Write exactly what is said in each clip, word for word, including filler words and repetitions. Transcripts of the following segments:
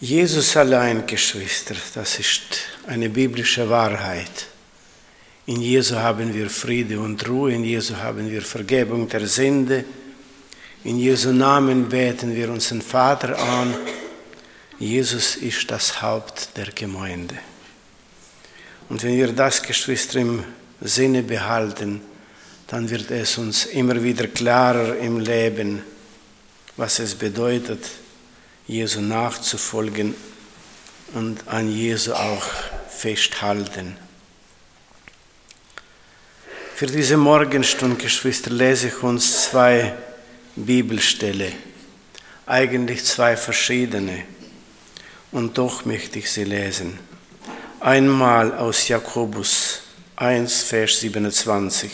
Jesus allein, Geschwister, das ist eine biblische Wahrheit. In Jesu haben wir Friede und Ruhe, in Jesu haben wir Vergebung der Sünde, in Jesu Namen beten wir unseren Vater an. Jesus ist das Haupt der Gemeinde. Und wenn wir das, Geschwister, im Sinne behalten, dann wird es uns immer wieder klarer im Leben, was es bedeutet, Jesu nachzufolgen und an Jesu auch festhalten. Für diese Morgenstunde, Geschwister, lese ich uns zwei Bibelstellen, eigentlich zwei verschiedene, und doch möchte ich sie lesen. Einmal aus Jakobus eins, Vers siebenundzwanzig.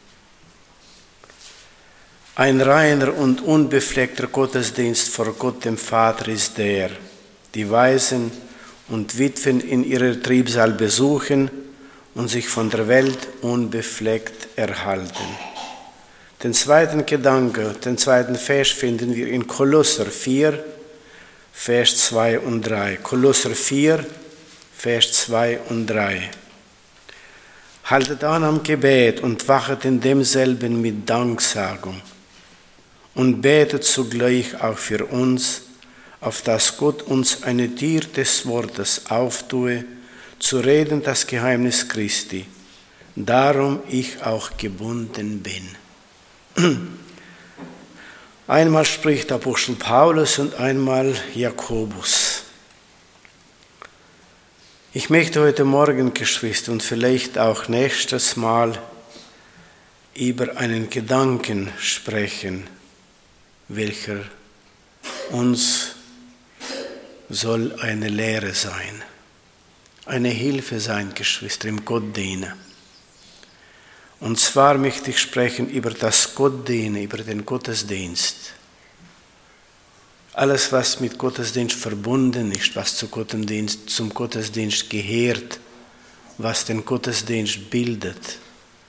Ein reiner und unbefleckter Gottesdienst vor Gott dem Vater ist der, die Waisen und Witwen in ihrer Trübsal besuchen und sich von der Welt unbefleckt erhalten. Den zweiten Gedanke, den zweiten Vers finden wir in Kolosser vier, Vers zwei und drei. Kolosser vier, Vers zwei und drei. Haltet an am Gebet und wachet in demselben mit Danksagung. Und betet zugleich auch für uns, auf dass Gott uns eine Tür des Wortes auftue, zu reden das Geheimnis Christi, darum ich auch gebunden bin. Einmal spricht Apostel Paulus und einmal Jakobus. Ich möchte heute Morgen, Geschwister, und vielleicht auch nächstes Mal über einen Gedanken sprechen, welcher uns soll eine Lehre sein, eine Hilfe sein, Geschwister, im Gottdienen. Und zwar möchte ich sprechen über das Gottdienen, über den Gottesdienst. Alles, was mit Gottesdienst verbunden ist, was zu Gottesdienst, zum Gottesdienst gehört, was den Gottesdienst bildet,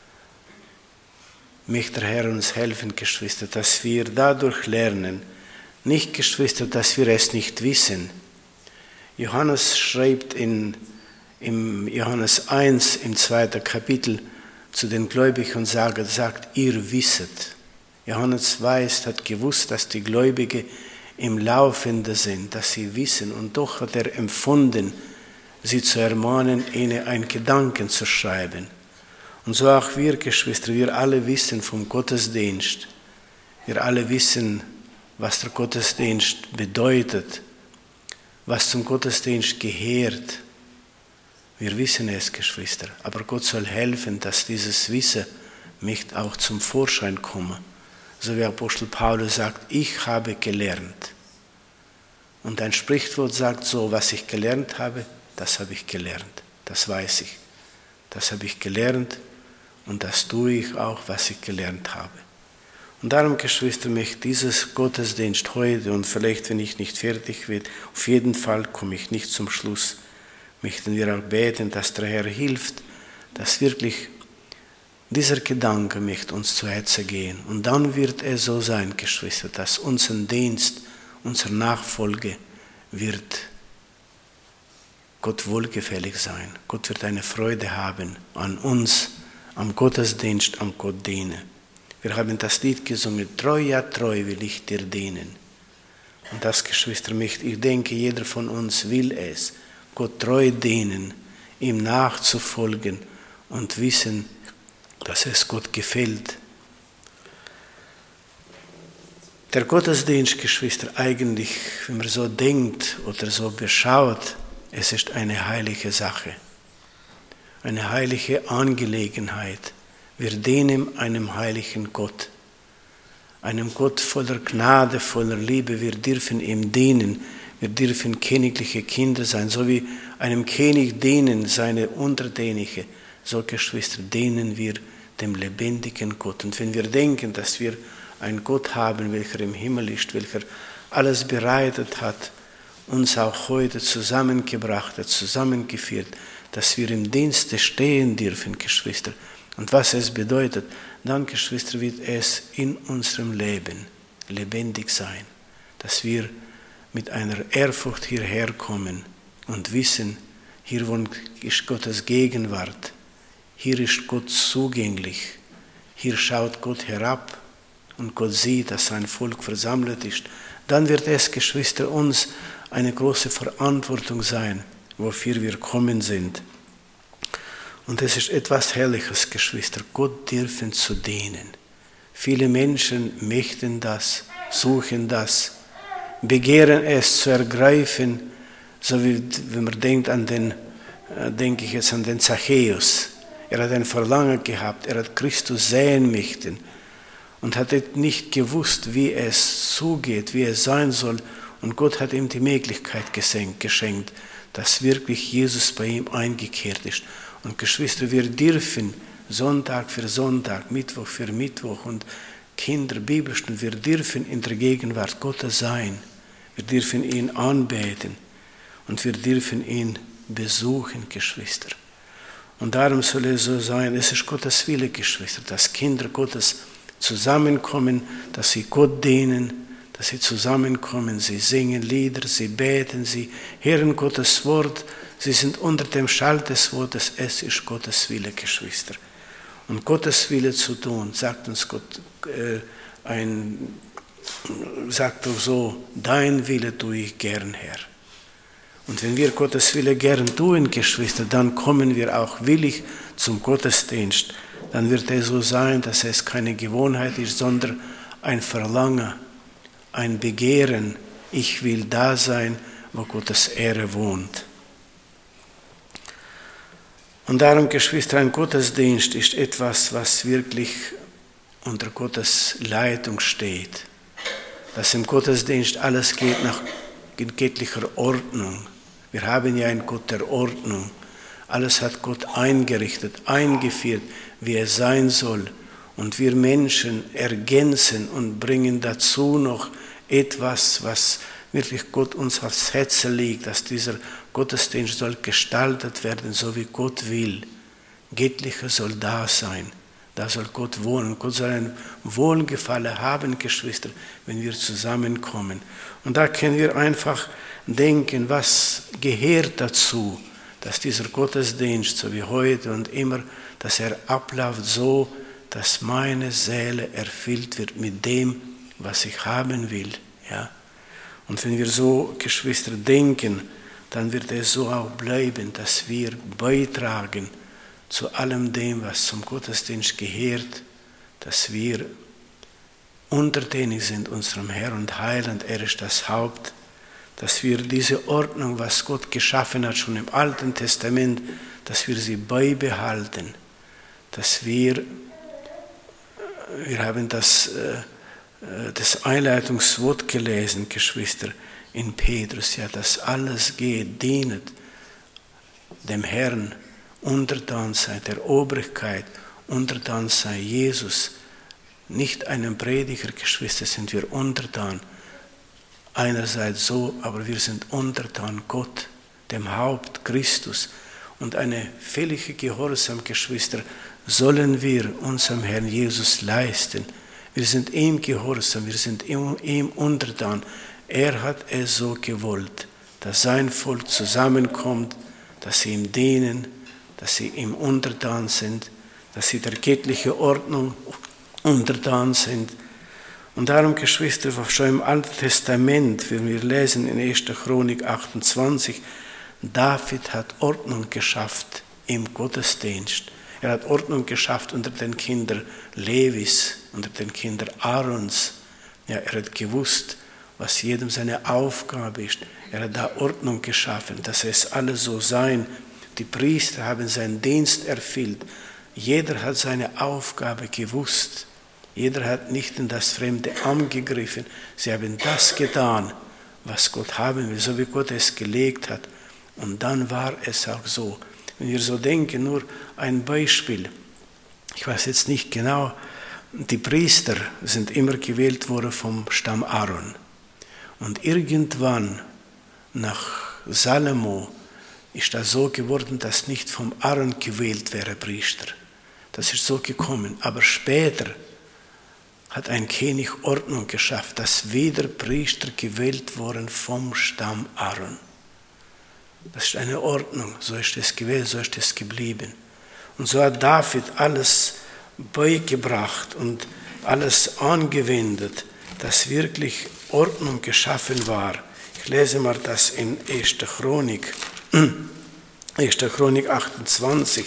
möchte der Herr uns helfen, Geschwister, dass wir dadurch lernen, nicht, Geschwister, dass wir es nicht wissen. Johannes schreibt in, im Johannes eins, im zweiten Kapitel, zu den Gläubigen und sagt, sagt, ihr wisset. Johannes weiß, hat gewusst, dass die Gläubigen im Laufenden sind, dass sie wissen, und doch hat er empfunden, sie zu ermahnen, ihnen einen Gedanken zu schreiben. Und so auch wir, Geschwister, wir alle wissen vom Gottesdienst. Wir alle wissen, was der Gottesdienst bedeutet, was zum Gottesdienst gehört. Wir wissen es, Geschwister, aber Gott soll helfen, dass dieses Wissen nicht auch zum Vorschein komme. So wie Apostel Paulus sagt, ich habe gelernt. Und ein Sprichwort sagt so, was ich gelernt habe, das habe ich gelernt, das weiß ich. Das habe ich gelernt. Und das tue ich auch, was ich gelernt habe. Und darum, Geschwister, möchte dieses Gottesdienst heute, und vielleicht, wenn ich nicht fertig werde, auf jeden Fall komme ich nicht zum Schluss, möchten wir auch beten, dass der Herr hilft, dass wirklich dieser Gedanke möchte uns zu Herzen gehen. Und dann wird es so sein, Geschwister, dass unser Dienst, unsere Nachfolge wird Gott wohlgefällig sein. Gott wird eine Freude haben an uns, am Gottesdienst, am Gott dienen. Wir haben das Lied gesungen, treu, ja treu will ich dir dienen. Und das, Geschwister, ich denke, jeder von uns will es, Gott treu dienen, ihm nachzufolgen und wissen, dass es Gott gefällt. Der Gottesdienst, Geschwister, eigentlich, wenn man so denkt oder so beschaut, es ist eine heilige Sache. Eine heilige Angelegenheit. Wir dienen einem heiligen Gott, einem Gott voller Gnade, voller Liebe. Wir dürfen ihm dienen. Wir dürfen königliche Kinder sein, so wie einem König dienen seine Untertänige. So, Geschwister, dienen wir dem lebendigen Gott. Und wenn wir denken, dass wir einen Gott haben, welcher im Himmel ist, welcher alles bereitet hat, uns auch heute zusammengebracht hat, zusammengeführt, dass wir im Dienste stehen dürfen, Geschwister. Und was es bedeutet, dann, Geschwister, wird es in unserem Leben lebendig sein, dass wir mit einer Ehrfurcht hierher kommen und wissen, hier ist Gottes Gegenwart, hier ist Gott zugänglich, hier schaut Gott herab und Gott sieht, dass sein Volk versammelt ist, dann wird es, Geschwister, uns eine große Verantwortung sein, wofür wir kommen sind. Und es ist etwas Herrliches, Geschwister, Gott dürfen zu dienen. Viele Menschen möchten das, suchen das, begehren es zu ergreifen, so wie wenn man denkt an den, äh, denke ich jetzt an den Zachäus. Er hat ein Verlangen gehabt, er hat Christus sehen möchten und hat nicht gewusst, wie es zugeht, wie es sein soll. Und Gott hat ihm die Möglichkeit geschenkt, dass wirklich Jesus bei ihm eingekehrt ist. Und Geschwister, wir dürfen Sonntag für Sonntag, Mittwoch für Mittwoch und Kinder, Bibelstunden, wir dürfen in der Gegenwart Gottes sein. Wir dürfen ihn anbeten und wir dürfen ihn besuchen, Geschwister. Und darum soll es so sein, es ist Gottes Wille, Geschwister, dass Kinder Gottes zusammenkommen, dass sie Gott dienen, dass sie zusammenkommen, sie singen Lieder, sie beten, sie hören Gottes Wort, sie sind unter dem Schall des Wortes, es ist Gottes Wille, Geschwister. Und Gottes Wille zu tun, sagt uns Gott, äh, ein, sagt doch so, dein Wille tue ich gern, Herr. Und wenn wir Gottes Wille gern tun, Geschwister, dann kommen wir auch willig zum Gottesdienst. Dann wird es so sein, dass es keine Gewohnheit ist, sondern ein Verlangen, ein Begehren. Ich will da sein, wo Gottes Ehre wohnt. Und darum, Geschwister, ein Gottesdienst ist etwas, was wirklich unter Gottes Leitung steht. Dass im Gottesdienst alles geht nach göttlicher Ordnung. Wir haben ja einen Gott der Ordnung. Alles hat Gott eingerichtet, eingeführt, wie es sein soll. Und wir Menschen ergänzen und bringen dazu noch etwas, was wirklich Gott uns aufs Herz liegt, dass dieser Gottesdienst soll gestaltet werden, so wie Gott will. Göttlicher soll da sein. Da soll Gott wohnen. Gott soll ein Wohlgefallen haben, Geschwister, wenn wir zusammenkommen. Und da können wir einfach denken, was gehört dazu, dass dieser Gottesdienst, so wie heute und immer, dass er abläuft so, dass meine Seele erfüllt wird mit dem, was ich haben will. Ja? Und wenn wir so, Geschwister, denken, dann wird es so auch bleiben, dass wir beitragen zu allem dem, was zum Gottesdienst gehört, dass wir untertänig sind unserem Herrn und Heiland, er ist das Haupt, dass wir diese Ordnung, was Gott geschaffen hat, schon im Alten Testament, dass wir sie beibehalten, dass wir, wir haben das, das Einleitungswort gelesen, Geschwister, in Petrus, ja, dass alles geht, dienet dem Herrn, untertan sei der Obrigkeit, untertan sei Jesus, nicht einem Prediger, Geschwister, sind wir untertan, einerseits so, aber wir sind untertan Gott, dem Haupt Christus. Und eine völlige Gehorsam, Geschwister, sollen wir unserem Herrn Jesus leisten. Wir sind ihm gehorsam, wir sind ihm untertan. Er hat es so gewollt, dass sein Volk zusammenkommt, dass sie ihm dienen, dass sie ihm untertan sind, dass sie der göttlichen Ordnung untertan sind. Und darum, Geschwister, schon im Alten Testament, wenn wir lesen in erster Chronik achtundzwanzig, David hat Ordnung geschafft im Gottesdienst. Er hat Ordnung geschafft unter den Kindern Levis, unter den Kindern Aarons. Ja, er hat gewusst, was jedem seine Aufgabe ist. Er hat da Ordnung geschaffen, dass es alles so sein. Die Priester haben seinen Dienst erfüllt. Jeder hat seine Aufgabe gewusst. Jeder hat nicht in das fremde Amt gegriffen. Sie haben das getan, was Gott haben will, so wie Gott es gelegt hat. Und dann war es auch so. Wenn wir so denken, nur ein Beispiel. Ich weiß jetzt nicht genau, die Priester sind immer gewählt worden vom Stamm Aaron. Und irgendwann nach Salomo ist das so geworden, dass nicht vom Aaron gewählt wäre Priester. Das ist so gekommen. Aber später hat ein König Ordnung geschafft, dass wieder Priester gewählt wurden vom Stamm Aaron. Das ist eine Ordnung, so ist es gewählt, so ist es geblieben. Und so hat David alles beigebracht und alles angewendet, dass wirklich Ordnung geschaffen war. Ich lese mal das in erster Chronik, erster Chronik achtundzwanzig,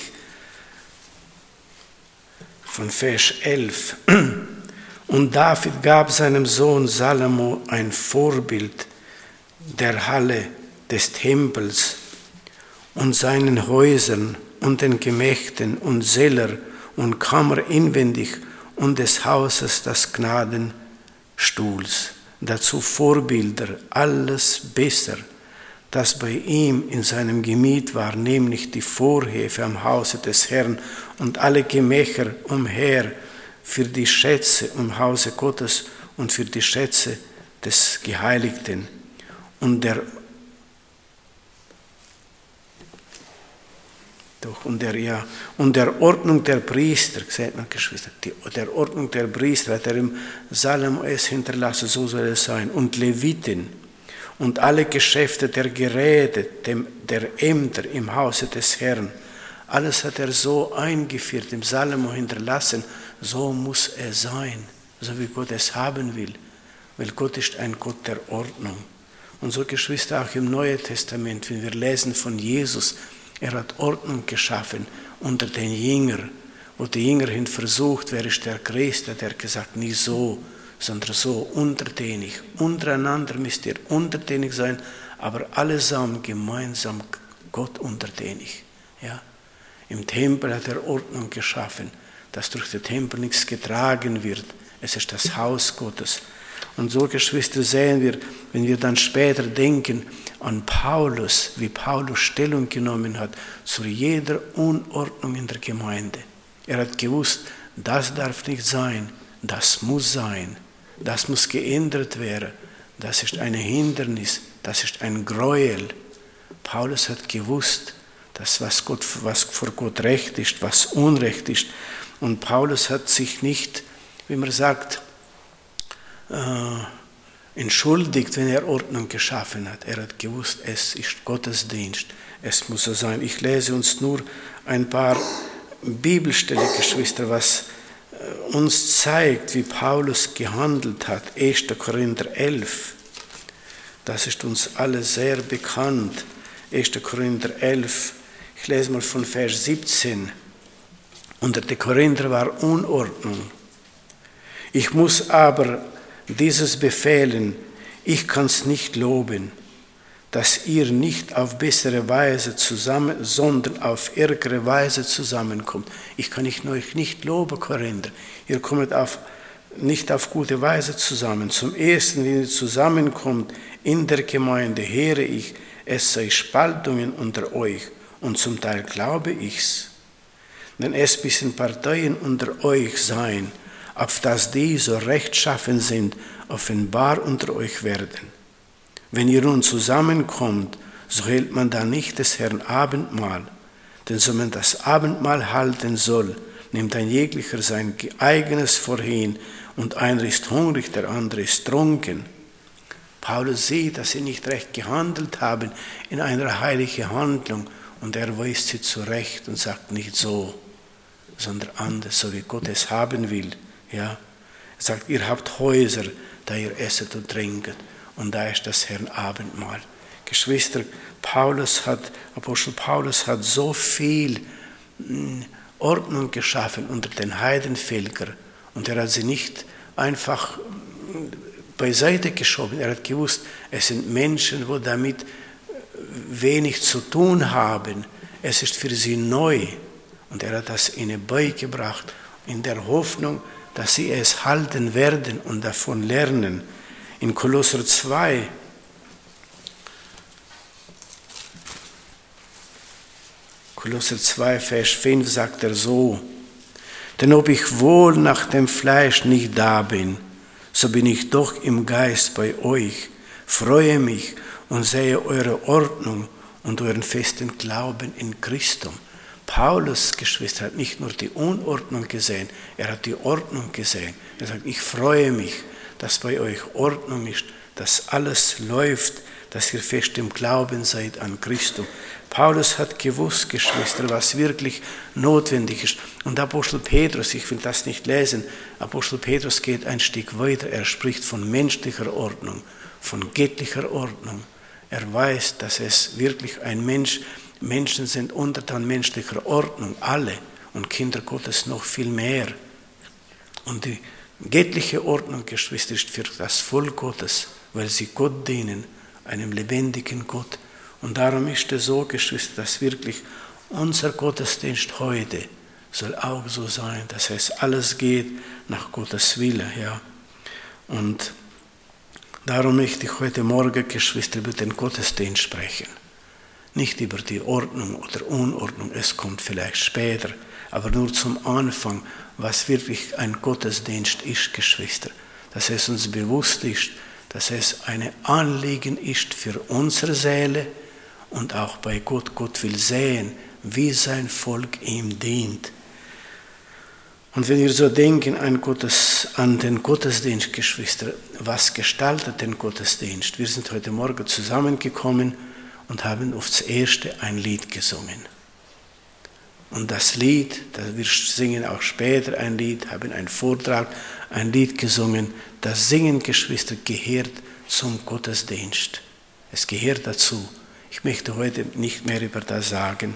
von Vers elf. Und David gab seinem Sohn Salomo ein Vorbild der Halle des Tempels und seinen Häusern und den Gemächten und Säler und Kammer inwendig und des Hauses des Gnadenstuhls. Dazu Vorbilder, alles besser, das bei ihm in seinem Gemüt war, nämlich die Vorhöfe am Hause des Herrn und alle Gemächer umher für die Schätze im Hause Gottes und für die Schätze des Geheiligten. Und der Doch, und der, ja, und der Ordnung der Priester, seht man, Geschwister, die, der Ordnung der Priester hat er im Salomo es hinterlassen, so soll es sein. Und Leviten und alle Geschäfte der Geräte, dem, der Ämter im Hause des Herrn, alles hat er so eingeführt, im Salomo hinterlassen, so muss er sein, so wie Gott es haben will, weil Gott ist ein Gott der Ordnung. Und so, Geschwister, auch im Neuen Testament, wenn wir lesen von Jesus, er hat Ordnung geschaffen unter den Jüngern, wo die Jünger hin versucht, wer ist der Größte, der hat gesagt, nicht so, sondern so, untertänig. Untereinander müsst ihr untertänig sein, aber allesamt gemeinsam Gott untertänig. Ja? Im Tempel hat er Ordnung geschaffen, dass durch den Tempel nichts getragen wird. Es ist das Haus Gottes. Und so, Geschwister, sehen wir, wenn wir dann später denken an Paulus, wie Paulus Stellung genommen hat zu jeder Unordnung in der Gemeinde. Er hat gewusst, das darf nicht sein, das muss sein, das muss geändert werden, das ist ein Hindernis, das ist ein Gräuel. Paulus hat gewusst, dass was, Gott, was vor Gott recht ist, was Unrecht ist. Und Paulus hat sich nicht, wie man sagt, äh, entschuldigt, wenn er Ordnung geschaffen hat. Er hat gewusst, es ist Gottesdienst, es muss so sein. Ich lese uns nur ein paar Bibelstellen, Geschwister, was uns zeigt, wie Paulus gehandelt hat. erster Korinther elf, das ist uns alle sehr bekannt. erster Korinther elf, ich lese mal von Vers siebzehn. Unter den Korinther war Unordnung. Ich muss aber dieses befehlen, ich kann es nicht loben, dass ihr nicht auf bessere Weise zusammen, sondern auf ärgere Weise zusammenkommt. Ich kann euch nicht loben, Korinther. Ihr kommt auf, nicht auf gute Weise zusammen. Zum Ersten, wenn ihr zusammenkommt in der Gemeinde, höre ich, es sei Spaltungen unter euch. Und zum Teil glaube ich's. Denn es müssen Parteien unter euch sein, auf dass die so rechtschaffen sind, offenbar unter euch werden. Wenn ihr nun zusammenkommt, so hält man da nicht des Herrn Abendmahl, denn so man das Abendmahl halten soll, nimmt ein jeglicher sein eigenes vorhin, und einer ist hungrig, der andere ist trunken. Paulus sieht, dass sie nicht recht gehandelt haben in einer heiligen Handlung, und er weist sie zurecht und sagt nicht so, sondern anders, so wie Gott es haben will. Ja? Er sagt, ihr habt Häuser, da ihr esset und trinket, und da ist das Herrn Abendmahl. Geschwister, Paulus hat, Apostel Paulus hat so viel Ordnung geschaffen unter den Heidenvölkern, und er hat sie nicht einfach beiseite geschoben. Er hat gewusst, es sind Menschen, die damit wenig zu tun haben. Es ist für sie neu, und er hat das ihnen beigebracht, in der Hoffnung, dass sie es halten werden und davon lernen. In Kolosser zwei, Kolosser zwei, Vers fünf sagt er so, denn ob ich wohl nach dem Fleisch nicht da bin, so bin ich doch im Geist bei euch, freue mich und sehe eure Ordnung und euren festen Glauben in Christum. Paulus, Geschwister, hat nicht nur die Unordnung gesehen, er hat die Ordnung gesehen. Er sagt, ich freue mich, dass bei euch Ordnung ist, dass alles läuft, dass ihr fest im Glauben seid an Christus. Paulus hat gewusst, Geschwister, was wirklich notwendig ist. Und Apostel Petrus, ich will das nicht lesen, Apostel Petrus geht ein Stück weiter. Er spricht von menschlicher Ordnung, von göttlicher Ordnung. Er weiß, dass es wirklich ein Mensch, Menschen sind untertan menschlicher Ordnung, alle, und Kinder Gottes noch viel mehr. Und die göttliche Ordnung, Geschwister, ist für das Volk Gottes, weil sie Gott dienen, einem lebendigen Gott. Und darum ist es so, Geschwister, dass wirklich unser Gottesdienst heute soll auch so sein, dass es alles geht nach Gottes Wille. Ja. Und darum möchte ich heute Morgen, Geschwister, über den Gottesdienst sprechen. Nicht über die Ordnung oder Unordnung, es kommt vielleicht später, aber nur zum Anfang, was wirklich ein Gottesdienst ist, Geschwister. Dass es uns bewusst ist, dass es ein Anliegen ist für unsere Seele und auch bei Gott. Gott will sehen, wie sein Volk ihm dient. Und wenn wir so denken an, Gottes, an den Gottesdienst, Geschwister, was gestaltet den Gottesdienst? Wir sind heute Morgen zusammengekommen und haben aufs Erste ein Lied gesungen. Und das Lied, wir singen auch später ein Lied, haben einen Vortrag, ein Lied gesungen. Das Singen, Geschwister, gehört zum Gottesdienst. Es gehört dazu. Ich möchte heute nicht mehr über das sagen.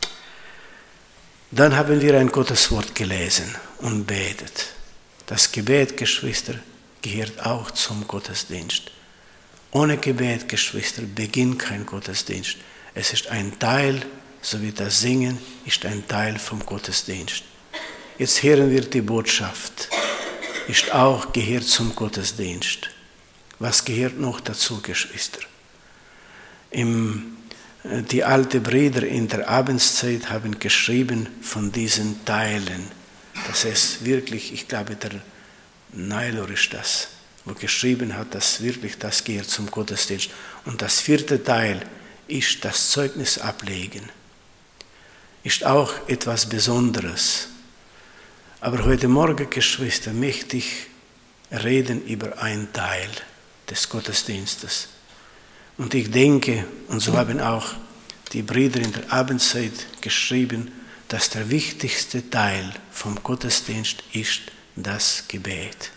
Dann haben wir ein Gotteswort gelesen und betet. Das Gebet, Geschwister, gehört auch zum Gottesdienst. Ohne Gebet, Geschwister, beginnt kein Gottesdienst. Es ist ein Teil, so wie das Singen ist ein Teil vom Gottesdienst. Jetzt hören wir die Botschaft. Ist auch, gehört zum Gottesdienst. Was gehört noch dazu, Geschwister? Im, die alten Brüder in der Abendszeit haben geschrieben von diesen Teilen. Das ist wirklich, ich glaube, der Nailor ist das, wo geschrieben hat, dass wirklich das gehört zum Gottesdienst. Und das vierte Teil ist das Zeugnis ablegen. Ist auch etwas Besonderes. Aber heute Morgen, Geschwister, möchte ich reden über einen Teil des Gottesdienstes. Und ich denke, und so haben auch die Brüder in der Abendzeit geschrieben, dass der wichtigste Teil vom Gottesdienst ist das Gebet.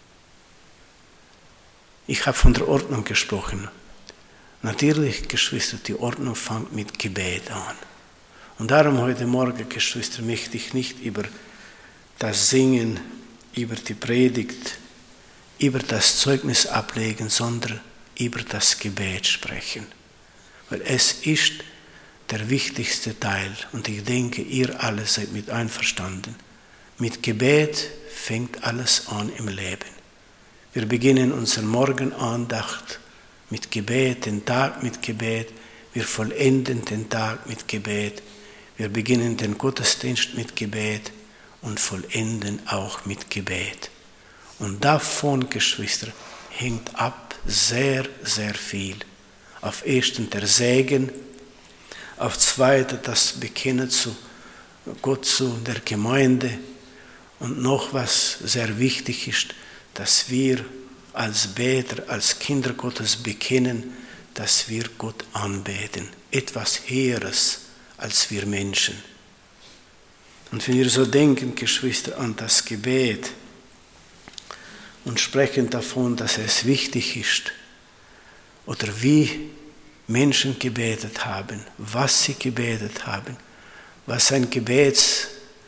Ich habe von der Ordnung gesprochen. Natürlich, Geschwister, die Ordnung fängt mit Gebet an. Und darum heute Morgen, Geschwister, möchte ich nicht über das Singen, über die Predigt, über das Zeugnis ablegen, sondern über das Gebet sprechen. Weil es ist der wichtigste Teil und ich denke, ihr alle seid mit einverstanden. Mit Gebet fängt alles an im Leben. Wir beginnen unsere Morgenandacht mit Gebet, den Tag mit Gebet. Wir vollenden den Tag mit Gebet. Wir beginnen den Gottesdienst mit Gebet und vollenden auch mit Gebet. Und davon, Geschwister, hängt ab sehr, sehr viel. Auf ersten der Segen, auf zweiten das Bekennen zu Gott, zu der Gemeinde und noch was sehr wichtig ist, dass wir als Beter, als Kinder Gottes bekennen, dass wir Gott anbeten. Etwas Höheres als wir Menschen. Und wenn wir so denken, Geschwister, an das Gebet und sprechen davon, dass es wichtig ist, oder wie Menschen gebetet haben, was sie gebetet haben, was ein Gebets,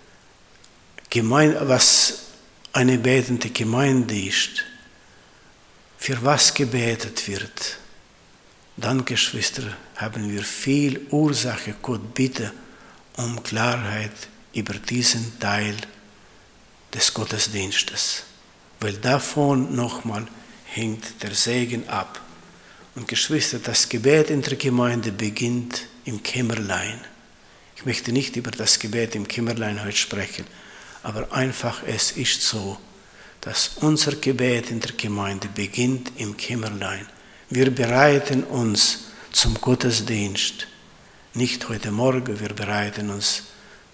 was eine betende Gemeinde ist, für was gebetet wird, dann, Geschwister, haben wir viel Ursache, Gott bitte um Klarheit über diesen Teil des Gottesdienstes. Weil davon nochmal hängt der Segen ab. Und Geschwister, das Gebet in der Gemeinde beginnt im Kämmerlein. Ich möchte nicht über das Gebet im Kämmerlein heute sprechen, aber einfach es ist so, dass unser Gebet in der Gemeinde beginnt im Kämmerlein. Wir bereiten uns zum Gottesdienst. Nicht heute Morgen, wir bereiten uns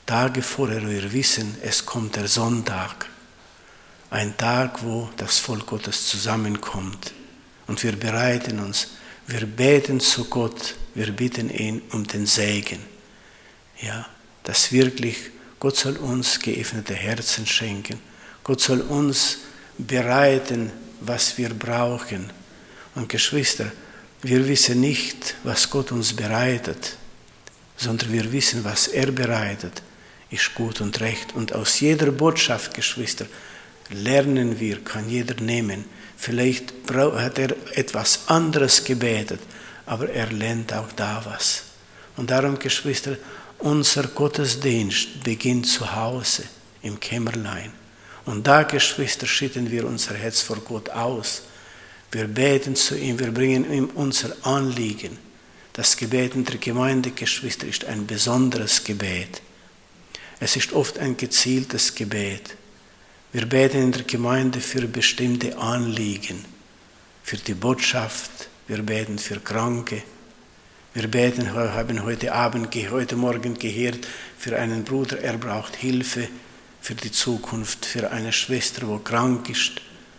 Tage vorher wir wissen, es kommt der Sonntag. Ein Tag, wo das Volk Gottes zusammenkommt. Und wir bereiten uns, wir beten zu Gott, wir bitten ihn um den Segen. Ja, dass wirklich, Gott soll uns geöffnete Herzen schenken. Gott soll uns bereiten, was wir brauchen. Und Geschwister, wir wissen nicht, was Gott uns bereitet, sondern wir wissen, was er bereitet, ist gut und recht. Und aus jeder Botschaft, Geschwister, lernen wir, kann jeder nehmen. Vielleicht hat er etwas anderes gebetet, aber er lernt auch da was. Und darum, Geschwister, unser Gottesdienst beginnt zu Hause, im Kämmerlein. Und da, Geschwister, schütten wir unser Herz vor Gott aus. Wir beten zu ihm, wir bringen ihm unser Anliegen. Das Gebet in der Gemeinde, Geschwister, ist ein besonderes Gebet. Es ist oft ein gezieltes Gebet. Wir beten in der Gemeinde für bestimmte Anliegen, für die Botschaft, wir beten für Kranke. Wir beten, haben heute Abend, heute Morgen gehört, für einen Bruder, er braucht Hilfe für die Zukunft, für eine Schwester, die krank ist.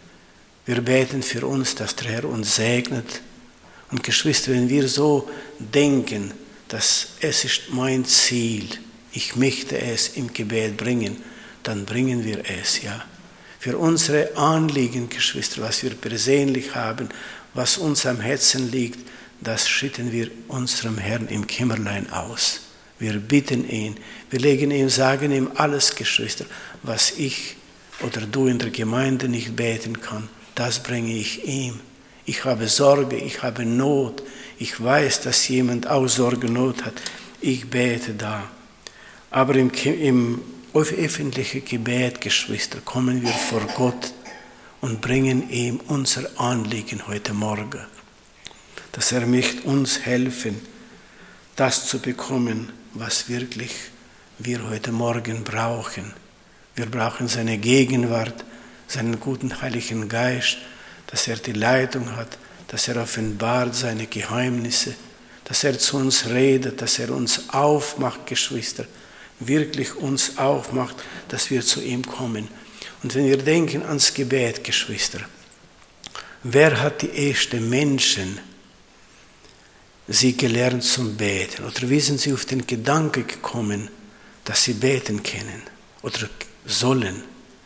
Wir beten für uns, dass der Herr uns segnet. Und Geschwister, wenn wir so denken, dass es ist mein Ziel, ich möchte es im Gebet bringen, dann bringen wir es, ja. Für unsere Anliegen, Geschwister, was wir persönlich haben, was uns am Herzen liegt, das schütten wir unserem Herrn im Kämmerlein aus. Wir bitten ihn, wir legen ihm, sagen ihm alles, Geschwister, was ich oder du in der Gemeinde nicht beten kann, das bringe ich ihm. Ich habe Sorge, ich habe Not, ich weiß, dass jemand auch Sorge, Not hat, ich bete da. Aber im, im öffentlichen Gebet, Geschwister, kommen wir vor Gott und bringen ihm unser Anliegen heute Morgen. Dass er möchte uns helfen, das zu bekommen, was wirklich wir heute Morgen brauchen. Wir brauchen seine Gegenwart, seinen guten Heiligen Geist, dass er die Leitung hat, dass er offenbart seine Geheimnisse, dass er zu uns redet, dass er uns aufmacht, Geschwister, wirklich uns aufmacht, dass wir zu ihm kommen. Und wenn wir denken ans Gebet, Geschwister, wer hat die ersten Menschen sie gelernt zum Beten? Oder wie sind sie auf den Gedanken gekommen, dass sie beten können oder sollen?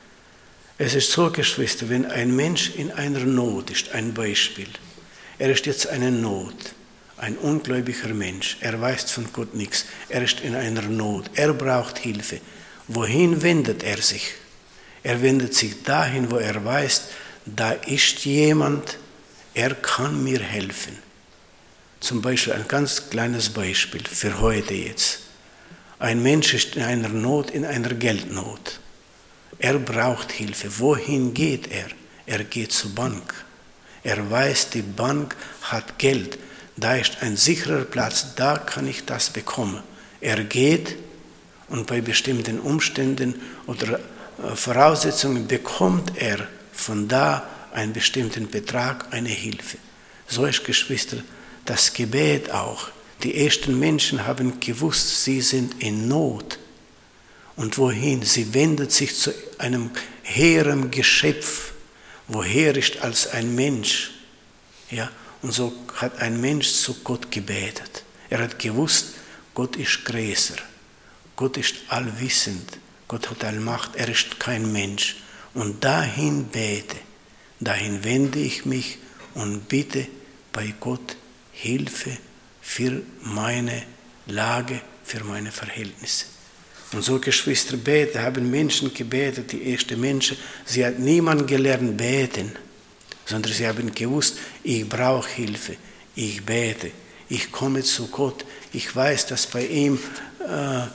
Es ist so, Geschwister, wenn ein Mensch in einer Not ist, ein Beispiel, er ist jetzt eine Not, ein ungläubiger Mensch, er weiß von Gott nichts, er ist in einer Not, er braucht Hilfe. Wohin wendet er sich? Er wendet sich dahin, wo er weiß, da ist jemand, er kann mir helfen. Zum Beispiel ein ganz kleines Beispiel für heute jetzt. Ein Mensch ist in einer Not, in einer Geldnot. Er braucht Hilfe. Wohin geht er? Er geht zur Bank. Er weiß, die Bank hat Geld. Da ist ein sicherer Platz, da kann ich das bekommen. Er geht und bei bestimmten Umständen oder Voraussetzungen bekommt er von da einen bestimmten Betrag, eine Hilfe. So ist, Geschwister, das Gebet auch. Die ersten Menschen haben gewusst, sie sind in Not. Und wohin? Sie wendet sich zu einem höheren Geschöpf, woher ist als ein Mensch. Ja, und so hat ein Mensch zu Gott gebetet. Er hat gewusst, Gott ist größer, Gott ist allwissend, Gott hat Allmacht, er ist kein Mensch. Und dahin bete, dahin wende ich mich und bitte bei Gott Hilfe für meine Lage, für meine Verhältnisse. Und so, Geschwister, beten, haben Menschen gebetet, die ersten Menschen. Sie hat niemand gelernt beten, sondern sie haben gewusst, ich brauche Hilfe, ich bete, ich komme zu Gott. Ich weiß, dass bei ihm äh,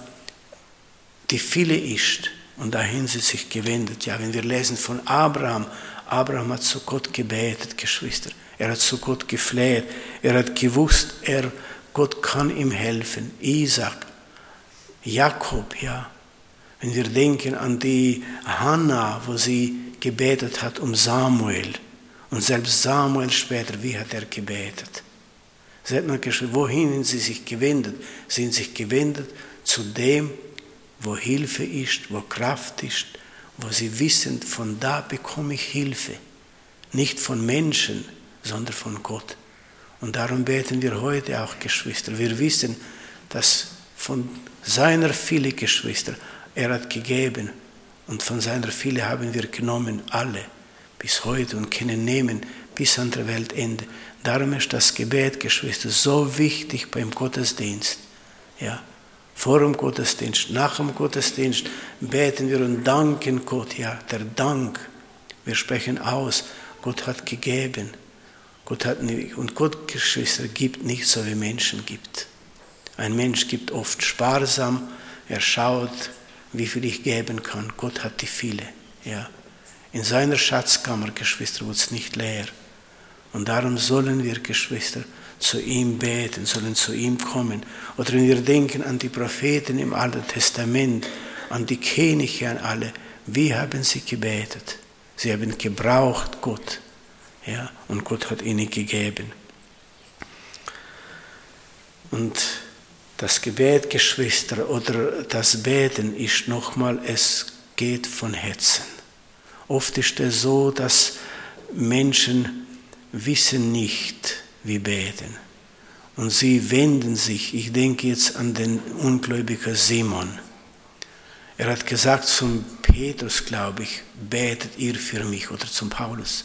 die Fülle ist und dahin sie sich gewendet. Ja, wenn wir lesen von Abraham, Abraham hat zu Gott gebetet, Geschwister. Er hat zu Gott gefleht, er hat gewusst, er, Gott kann ihm helfen. Isaac, Jakob, ja. Wenn wir denken an die Hannah, wo sie gebetet hat um Samuel. Und selbst Samuel später, wie hat er gebetet? Sie hat man geschrieben, wohin sind sie sich gewendet? Sie sind sich gewendet zu dem, wo Hilfe ist, wo Kraft ist, wo sie wissen, von da bekomme ich Hilfe. Nicht von Menschen, sondern von Gott. Und darum beten wir heute auch, Geschwister. Wir wissen, dass von seiner viele Geschwister er hat gegeben und von seiner viele haben wir genommen, alle, bis heute und können nehmen bis an der Weltende. Darum ist das Gebet, Geschwister, so wichtig beim Gottesdienst. Ja, vor dem Gottesdienst, nach dem Gottesdienst beten wir und danken Gott. Ja, der Dank. Wir sprechen aus, Gott hat gegeben. Gott hat nicht, und Gott, Geschwister, gibt nicht so, wie Menschen gibt. Ein Mensch gibt oft sparsam, er schaut, wie viel ich geben kann. Gott hat die viele. Ja. In seiner Schatzkammer, Geschwister, wird es nicht leer. Und darum sollen wir, Geschwister, zu ihm beten, sollen zu ihm kommen. Oder wenn wir denken an die Propheten im Alten Testament, an die Könige, an alle, wie haben sie gebetet? Sie haben gebraucht Gott. Ja, und Gott hat ihnen gegeben. Und das Gebet, Geschwister, oder das Beten ist nochmal, es geht von Herzen. Oft ist es so, dass Menschen wissen nicht, wie beten. Und sie wenden sich, ich denke jetzt an den ungläubigen Simon. Er hat gesagt zum Petrus, glaube ich, betet ihr für mich, oder zum Paulus.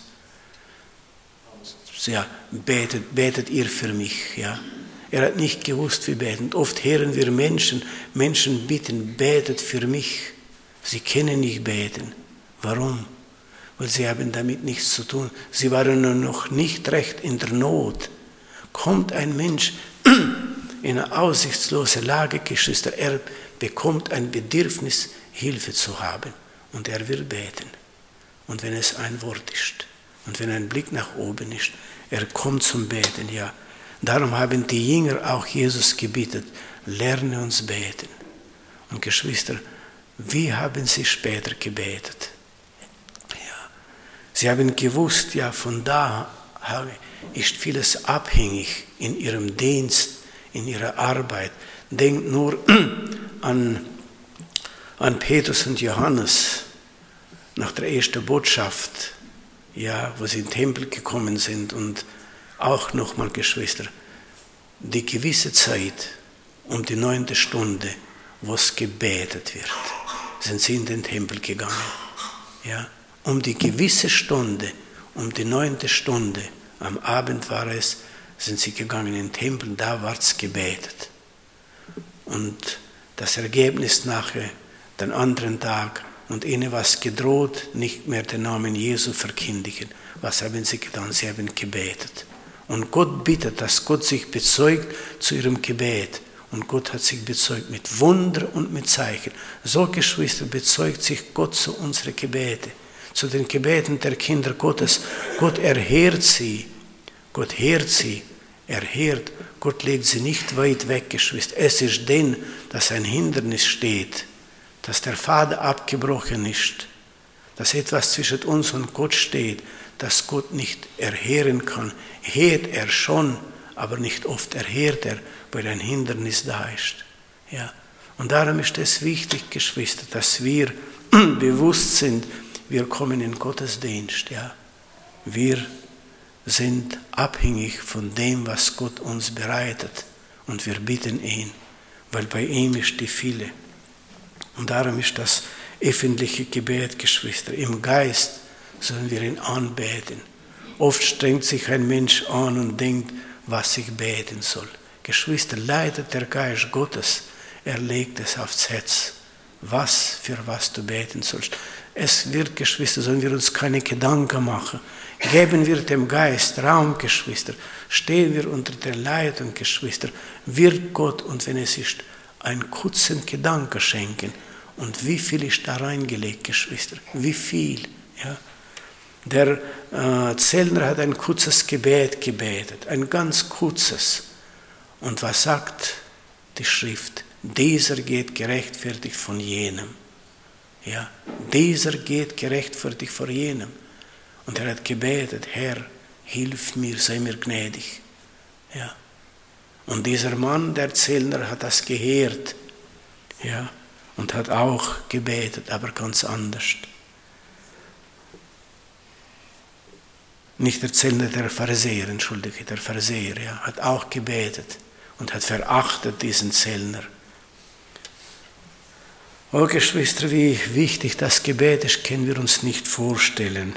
Ja, betet, betet ihr für mich, ja. Er hat nicht gewusst, wie beten. Oft hören wir Menschen, Menschen bitten, betet für mich. Sie können nicht beten. Warum? Weil sie haben damit nichts zu tun. Sie waren nur noch nicht recht in der Not. Kommt ein Mensch in eine aussichtslose Lage, Geschwister, er bekommt ein Bedürfnis, Hilfe zu haben. Und er will beten. Und wenn es ein Wort ist, und wenn ein Blick nach oben ist, er kommt zum Beten, ja. Darum haben die Jünger auch Jesus gebeten, lerne uns beten. Und Geschwister, wie haben sie später gebetet? Ja. Sie haben gewusst, ja, von da ist vieles abhängig in ihrem Dienst, in ihrer Arbeit. Denkt nur an, an Petrus und Johannes nach der ersten Botschaft, ja, wo sie in den Tempel gekommen sind und auch nochmal, Geschwister, die gewisse Zeit um die neunte Stunde, wo es gebetet wird, sind sie in den Tempel gegangen. Ja, um die gewisse Stunde, um die neunte Stunde, am Abend war es, sind sie gegangen in den Tempel, da war es gebetet. Und das Ergebnis nachher, den anderen Tag, und ihnen was gedroht, nicht mehr den Namen Jesu verkündigen. Was haben sie getan? Sie haben gebetet. Und Gott bittet, dass Gott sich bezeugt zu ihrem Gebet. Und Gott hat sich bezeugt mit Wunder und mit Zeichen. So, Geschwister, bezeugt sich Gott zu unseren Gebeten, zu den Gebeten der Kinder Gottes. Gott erhört sie. Gott hört sie. Erhört. Gott legt sie nicht weit weg, Geschwister. Es ist denn, dass ein Hindernis steht, dass der Faden abgebrochen ist, dass etwas zwischen uns und Gott steht, dass Gott nicht erhören kann. Hört er schon, aber nicht oft erhört er, weil ein Hindernis da ist. Ja. Und darum ist es wichtig, Geschwister, dass wir bewusst sind, wir kommen in Gottesdienst. Ja. Wir sind abhängig von dem, was Gott uns bereitet. Und wir bitten ihn, weil bei ihm ist die Fülle. Und darum ist das öffentliche Gebet, Geschwister. Im Geist sollen wir ihn anbeten. Oft strengt sich ein Mensch an und denkt, was ich beten soll. Geschwister, leitet der Geist Gottes. Er legt es aufs Herz, was für was du beten sollst. Es wird, Geschwister, sollen wir uns keine Gedanken machen. Geben wir dem Geist Raum, Geschwister. Stehen wir unter der Leitung, Geschwister. Wird Gott, und wenn es ist, einen kurzen Gedanken schenken. Und wie viel ist da reingelegt, Geschwister? Wie viel? Ja. Der äh, Zellner hat ein kurzes Gebet gebetet, ein ganz kurzes. Und was sagt die Schrift? Dieser geht gerechtfertigt von jenem. Ja, dieser geht gerechtfertigt vor jenem. Und er hat gebetet, Herr, hilf mir, sei mir gnädig. Ja. Und dieser Mann, der Zellner, hat das gehört. Ja. und hat auch gebetet, aber ganz anders. Nicht der Zöllner, der Pharisäer, entschuldige, der Pharisäer, ja, hat auch gebetet und hat verachtet diesen Zöllner. Oh Geschwister, wie wichtig das Gebet ist, können wir uns nicht vorstellen.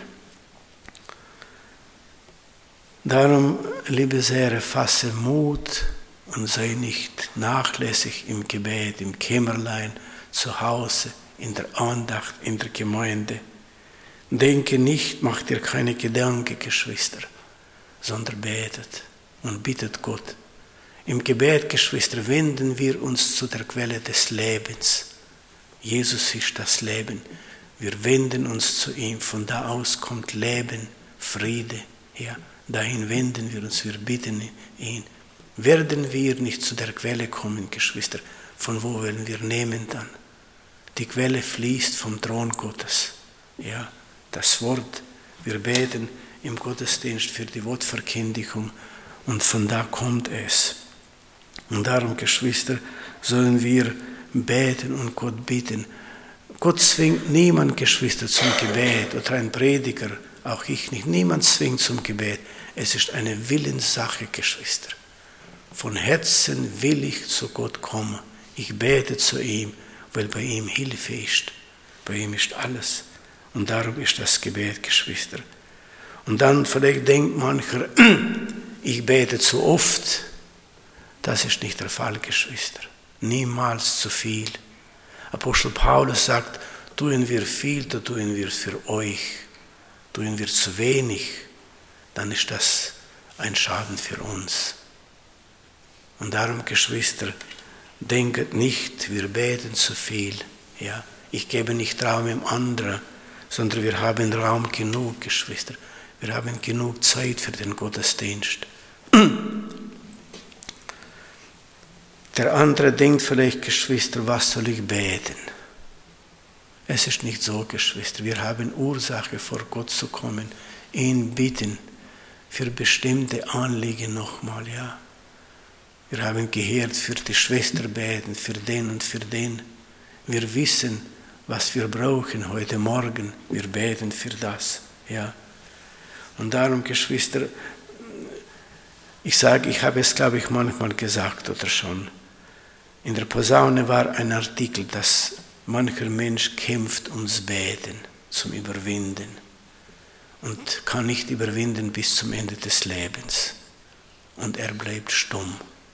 Darum, liebe Seher, fasse Mut und sei nicht nachlässig im Gebet, im Kämmerlein, zu Hause, in der Andacht, in der Gemeinde. Denke nicht, mach dir keine Gedanken, Geschwister, sondern betet und bittet Gott. Im Gebet, Geschwister, wenden wir uns zu der Quelle des Lebens. Jesus ist das Leben. Wir wenden uns zu ihm. Von da aus kommt Leben, Friede. Ja, dahin wenden wir uns. Wir bitten ihn. Werden wir nicht zu der Quelle kommen, Geschwister, von wo werden wir nehmen dann? Die Quelle fließt vom Thron Gottes. Ja, das Wort. Wir beten im Gottesdienst für die Wortverkündigung und von da kommt es. Und darum, Geschwister, sollen wir beten und Gott bitten. Gott zwingt niemand, Geschwister, zum Gebet oder ein Prediger, auch ich nicht. Niemand zwingt zum Gebet. Es ist eine Willenssache, Geschwister. Von Herzen will ich zu Gott kommen. Ich bete zu ihm, weil bei ihm Hilfe ist. Bei ihm ist alles. Und darum ist das Gebet, Geschwister. Und dann vielleicht denkt mancher, ich bete zu oft. Das ist nicht der Fall, Geschwister. Niemals zu viel. Apostel Paulus sagt, tun wir viel, da tun wir für euch. Tun wir zu wenig, dann ist das ein Schaden für uns. Und darum, Geschwister, denket nicht, wir beten zu viel. Ja, ich gebe nicht Raum im anderen, sondern wir haben Raum genug, Geschwister. Wir haben genug Zeit für den Gottesdienst. Der andere denkt vielleicht, Geschwister, was soll ich beten? Es ist nicht so, Geschwister. Wir haben Ursache, vor Gott zu kommen, ihn bitten, für bestimmte Anliegen nochmal, ja. Wir haben gehört, für die Schwester beten, für den und für den. Wir wissen, was wir brauchen heute Morgen. Wir beten für das, ja. Und darum, Geschwister, ich sage, ich habe es, glaube ich, manchmal gesagt oder schon. In der Posaune war ein Artikel, dass mancher Mensch kämpft ums Beten, zum Überwinden und kann nicht überwinden bis zum Ende des Lebens. Und er bleibt stumm.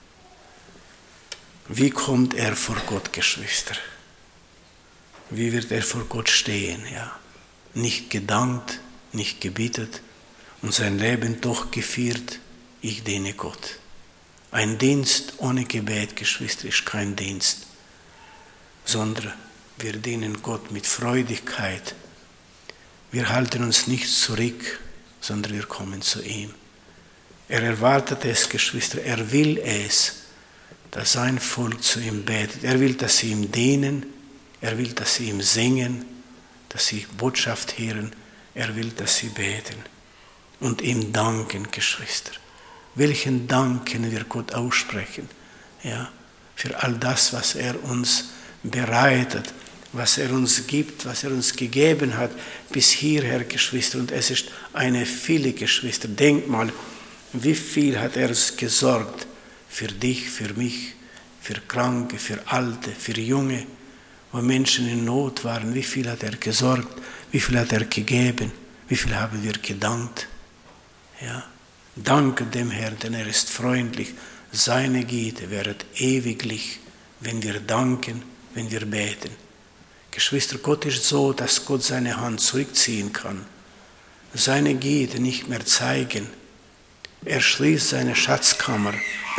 Wie kommt er vor Gott, Geschwister? Wie wird er vor Gott stehen? Ja? Nicht gedankt, nicht gebietet und sein Leben doch geführt, ich diene Gott. Ein Dienst ohne Gebet, Geschwister, ist kein Dienst, sondern wir dienen Gott mit Freudigkeit. Wir halten uns nicht zurück, sondern wir kommen zu ihm. Er erwartet es, Geschwister, er will es, dass sein Volk zu ihm betet. Er will, dass sie ihm dienen, er will, dass sie ihm singen, dass sie Botschaft hören, er will, dass sie beten und ihm danken, Geschwister. Welchen Dank können wir Gott aussprechen, ja, für all das, was er uns bereitet, was er uns gibt, was er uns gegeben hat, bis hierher, Geschwister. Und es ist eine viele, Geschwister. Denk mal, wie viel hat er gesorgt für dich, für mich, für Kranke, für Alte, für Junge, wo Menschen in Not waren. Wie viel hat er gesorgt, wie viel hat er gegeben, wie viel haben wir gedankt, ja. Danke dem Herrn, denn er ist freundlich. Seine Güte wäret ewiglich, wenn wir danken, wenn wir beten. Geschwister, Gott ist so, dass Gott seine Hand zurückziehen kann, seine Güte nicht mehr zeigen. Er schließt seine Schatzkammer.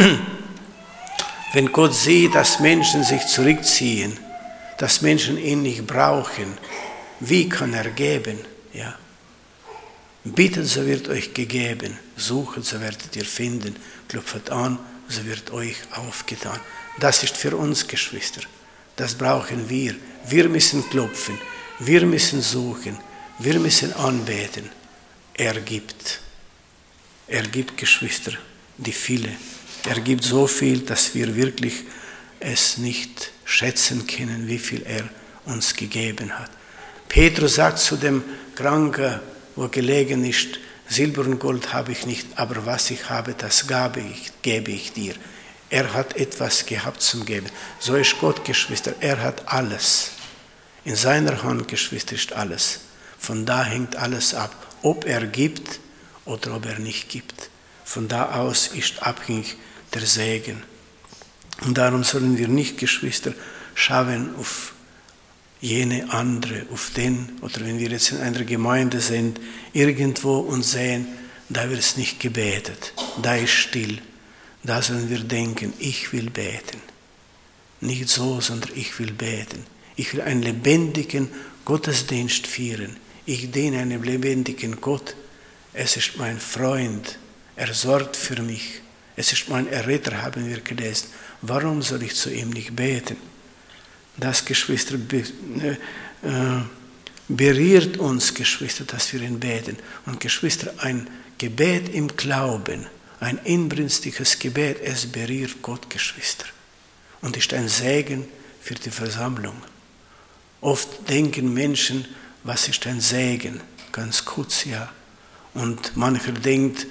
Wenn Gott sieht, dass Menschen sich zurückziehen, dass Menschen ihn nicht brauchen, wie kann er geben? Ja. Bittet, so wird euch gegeben. Sucht, so werdet ihr finden. Klopft an, so wird euch aufgetan. Das ist für uns, Geschwister. Das brauchen wir. Wir müssen klopfen. Wir müssen suchen. Wir müssen anbeten. Er gibt. Er gibt, Geschwister, die viele. Er gibt so viel, dass wir wirklich es nicht schätzen können, wie viel er uns gegeben hat. Petrus sagt zu dem Kranken, wo gelegen ist, Silber und Gold habe ich nicht, aber was ich habe, das gebe ich, gebe ich dir. Er hat etwas gehabt zum Geben. So ist Gott, Geschwister. Er hat alles. In seiner Hand, Geschwister, ist alles. Von da hängt alles ab, ob er gibt oder ob er nicht gibt. Von da aus ist abhängig der Segen. Und darum sollen wir nicht, Geschwister, schauen auf jene andere, auf den, oder wenn wir jetzt in einer Gemeinde sind, irgendwo und sehen, da wird es nicht gebetet, da ist still. Da sollen wir denken, ich will beten. Nicht so, sondern ich will beten. Ich will einen lebendigen Gottesdienst führen. Ich diene einem lebendigen Gott. Es ist mein Freund. Er sorgt für mich. Es ist mein Erretter, haben wir gelesen. Warum soll ich zu ihm nicht beten? Das, Geschwister, be, äh, berührt uns, Geschwister, dass wir ihn beten. Und Geschwister, ein Gebet im Glauben, ein inbrünstiges Gebet, es berührt Gott, Geschwister. Und ist ein Segen für die Versammlung. Oft denken Menschen, was ist ein Segen? Ganz kurz, ja. Und mancher denkt,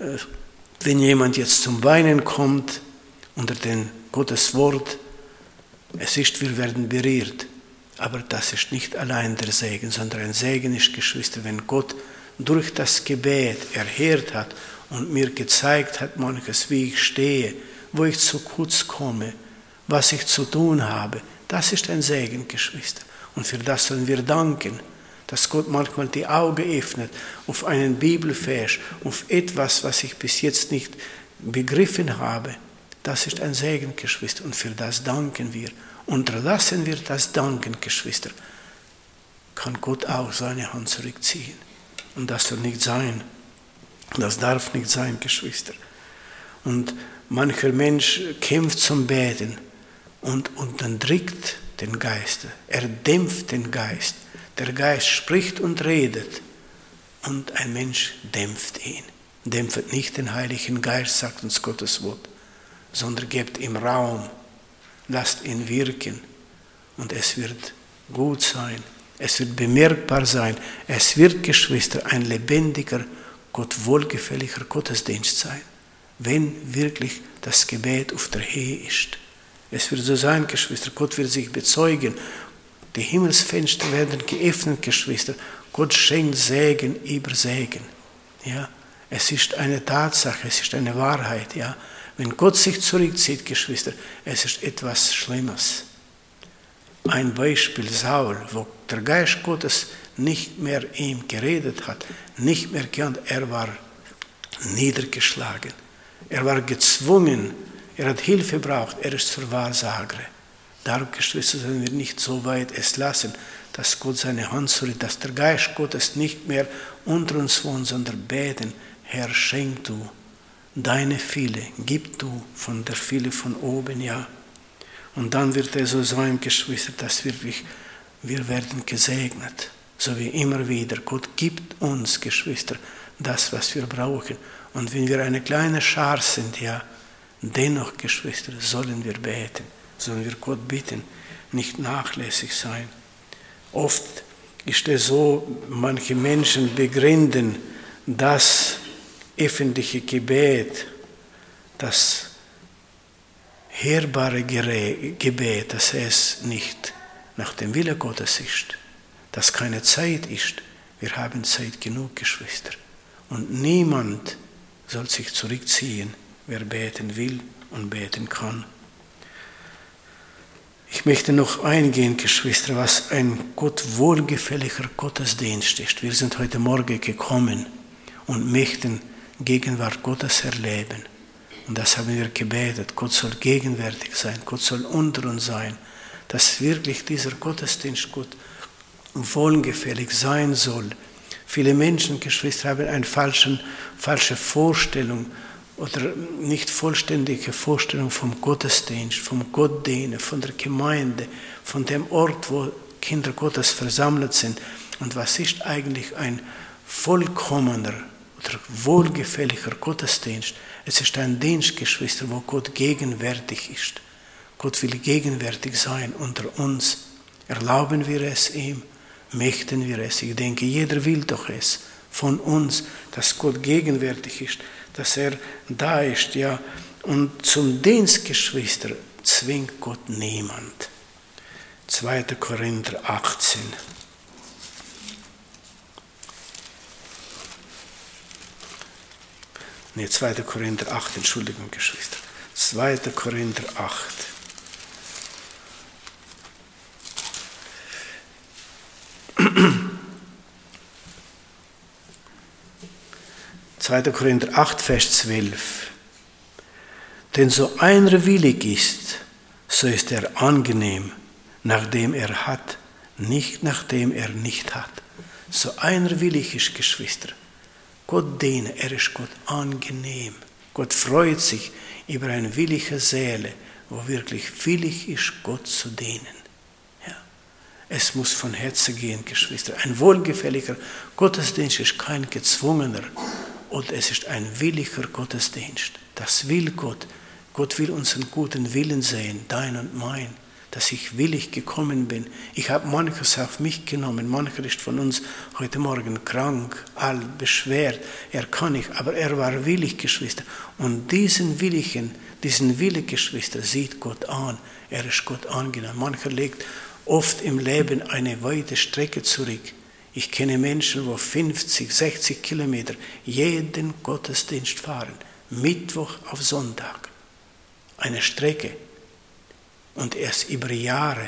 wenn jemand jetzt zum Weinen kommt, unter den Gottes Wort, es ist, wir werden berührt. Aber das ist nicht allein der Segen, sondern ein Segen ist, Geschwister, wenn Gott durch das Gebet erhört hat und mir gezeigt hat, manches, wie ich stehe, wo ich zu kurz komme, was ich zu tun habe. Das ist ein Segen, Geschwister. Und für das sollen wir danken, dass Gott manchmal die Augen öffnet auf einen Bibelvers, auf etwas, was ich bis jetzt nicht begriffen habe. Das ist ein Segen, Geschwister. Und für das danken wir. Unterlassen wir das Danken, Geschwister, kann Gott auch seine Hand zurückziehen. Und das soll nicht sein. Das darf nicht sein, Geschwister. Und mancher Mensch kämpft zum Beten und unterdrückt den Geist. Er dämpft den Geist. Der Geist spricht und redet. Und ein Mensch dämpft ihn. Dämpft nicht den Heiligen Geist, sagt uns Gottes Wort, sondern gebt ihm Raum. Lasst ihn wirken. Und es wird gut sein. Es wird bemerkbar sein. Es wird, Geschwister, ein lebendiger, Gott wohlgefälliger Gottesdienst sein, wenn wirklich das Gebet auf der Höhe ist. Es wird so sein, Geschwister, Gott wird sich bezeugen. Die Himmelsfenster werden geöffnet, Geschwister. Gott schenkt Segen über Segen. Ja, es ist eine Tatsache, es ist eine Wahrheit. Ja, wenn Gott sich zurückzieht, Geschwister, es ist etwas Schlimmes. Ein Beispiel Saul, wo der Geist Gottes nicht mehr ihm geredet hat, nicht mehr gekannt, er war niedergeschlagen. Er war gezwungen, er hat Hilfe gebraucht, er ist zur Wahrsager. Darum, Geschwister, sollen wir nicht so weit es lassen, dass Gott seine Hand zurück, dass der Geist Gottes nicht mehr unter uns wohnt, sondern beten, Herr, schenk du deine Fülle, gib du von der Fülle von oben, ja. Und dann wird es so sein, Geschwister, dass wirklich wir werden gesegnet, so wie immer wieder. Gott gibt uns, Geschwister, das, was wir brauchen. Und wenn wir eine kleine Schar sind, ja, dennoch, Geschwister, sollen wir beten, sollen wir Gott bitten, nicht nachlässig sein. Oft ist es so, manche Menschen begründen das öffentliche Gebet, das hörbare Gebet, dass es nicht nach dem Willen Gottes ist, dass keine Zeit ist. Wir haben Zeit genug, Geschwister. Und niemand soll sich zurückziehen, wer beten will und beten kann. Ich möchte noch eingehen, Geschwister, was ein Gott wohlgefälliger Gottesdienst ist. Wir sind heute Morgen gekommen und möchten Gegenwart Gottes erleben. Und das haben wir gebetet. Gott soll gegenwärtig sein. Gott soll unter uns sein. Dass wirklich dieser Gottesdienst Gott wohlgefällig sein soll. Viele Menschen, Geschwister, haben eine falsche, falsche Vorstellung oder nicht vollständige Vorstellung vom Gottesdienst, vom Gottdienen, von der Gemeinde, von dem Ort, wo Kinder Gottes versammelt sind. Und was ist eigentlich ein vollkommener oder wohlgefälliger Gottesdienst? Es ist ein Dienst, Geschwister, wo Gott gegenwärtig ist. Gott will gegenwärtig sein unter uns. Erlauben wir es ihm, möchten wir es. Ich denke, jeder will doch es von uns, dass Gott gegenwärtig ist, dass er da ist, ja. Und zum Dienst, Geschwister, zwingt Gott niemand. zweiter Korinther achtzehn. Ne, zweiter Korinther acht, Entschuldigung, Geschwister. zweiter Korinther acht. zweiter Korinther acht, Vers zwölf. Denn so einer willig ist, so ist er angenehm, nachdem er hat, nicht nachdem er nicht hat. So einer willig ist, Geschwister. Gott dienen, er ist Gott angenehm. Gott freut sich über eine willige Seele, wo wirklich willig ist, Gott zu dienen. Ja. Es muss von Herzen gehen, Geschwister. Ein wohlgefälliger Gottesdienst ist kein gezwungener, und es ist ein williger Gottesdienst. Das will Gott. Gott will unseren guten Willen sehen, dein und mein, dass ich willig gekommen bin. Ich habe manches auf mich genommen. Mancher ist von uns heute Morgen krank, all beschwert. Er kann nicht, aber er war willig, Geschwister. Und diesen Willigen, diesen Wille, Geschwister, sieht Gott an. Er ist Gott angenehm. Mancher legt oft im Leben eine weite Strecke zurück. Ich kenne Menschen, die fünfzig, sechzig Kilometer jeden Gottesdienst fahren. Mittwoch auf Sonntag. Eine Strecke. Und erst über Jahre.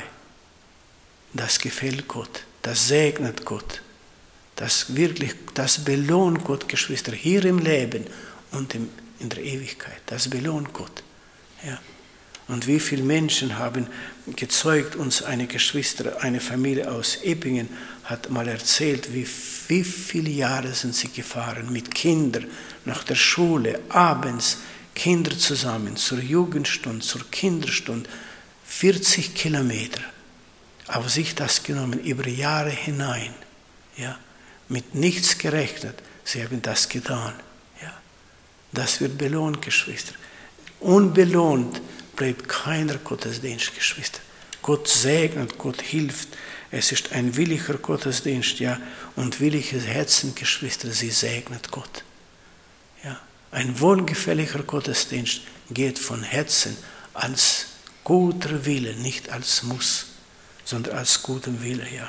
Das gefällt Gott. Das segnet Gott. Das wirklich, das belohnt Gott, Geschwister, hier im Leben und in der Ewigkeit. Das belohnt Gott. Ja. Und wie viele Menschen haben gezeugt, uns eine Geschwister, eine Familie aus Eppingen hat mal erzählt, wie, wie viele Jahre sind sie gefahren mit Kindern nach der Schule, abends Kinder zusammen, zur Jugendstunde, zur Kinderstunde, vierzig Kilometer, auf sich das genommen, über Jahre hinein, ja, mit nichts gerechnet, sie haben das getan. Ja. Das wird belohnt, Geschwister. Unbelohnt bleibt keiner Gottesdienst, Geschwister. Gott segnet, Gott hilft. Es ist ein williger Gottesdienst, ja, und willige Herzen, Geschwister, sie segnet Gott. Ja. Ein wohlgefälliger Gottesdienst geht von Herzen als guter Wille, nicht als Muss, sondern als gutem Wille, ja.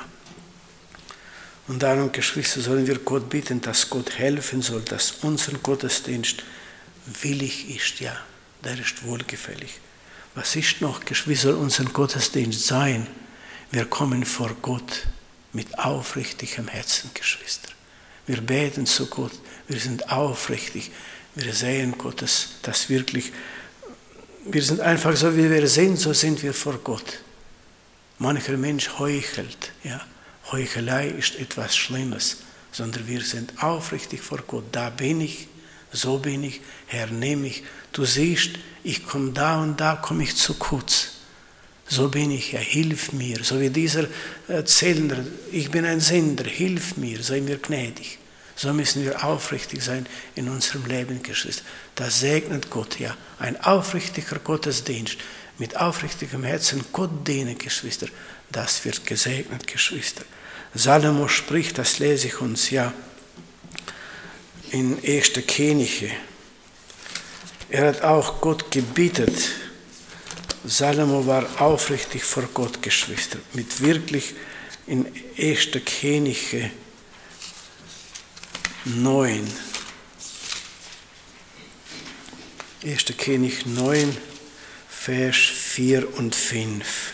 Und darum, Geschwister, sollen wir Gott bitten, dass Gott helfen soll, dass unser Gottesdienst willig ist, ja, der ist wohlgefällig. Was ist noch, wie soll unser Gottesdienst sein? Wir kommen vor Gott mit aufrichtigem Herzen, Geschwister. Wir beten zu Gott, wir sind aufrichtig, wir sehen Gottes, das wirklich, wir sind einfach so, wie wir sind, so sind wir vor Gott. Mancher Mensch heuchelt, ja. Heuchelei ist etwas Schlimmes, sondern wir sind aufrichtig vor Gott. Da bin ich, so bin ich, Herr, nimm mich. Du siehst, ich komme da und da, komme ich zu kurz. So bin ich, Herr, hilf mir. So wie dieser Zellner, ich bin ein Sünder, hilf mir, sei mir gnädig. So müssen wir aufrichtig sein in unserem Leben, Geschwister. Das segnet Gott, ja. Ein aufrichtiger Gottesdienst, mit aufrichtigem Herzen Gott dienen, Geschwister. Das wird gesegnet, Geschwister. Salomo spricht, das lese ich uns ja in erster Könige. Er hat auch Gott gebietet. Salomo war aufrichtig vor Gott, Geschwister. Mit wirklich in erster Könige neun. erster König neun, Vers vier und fünf.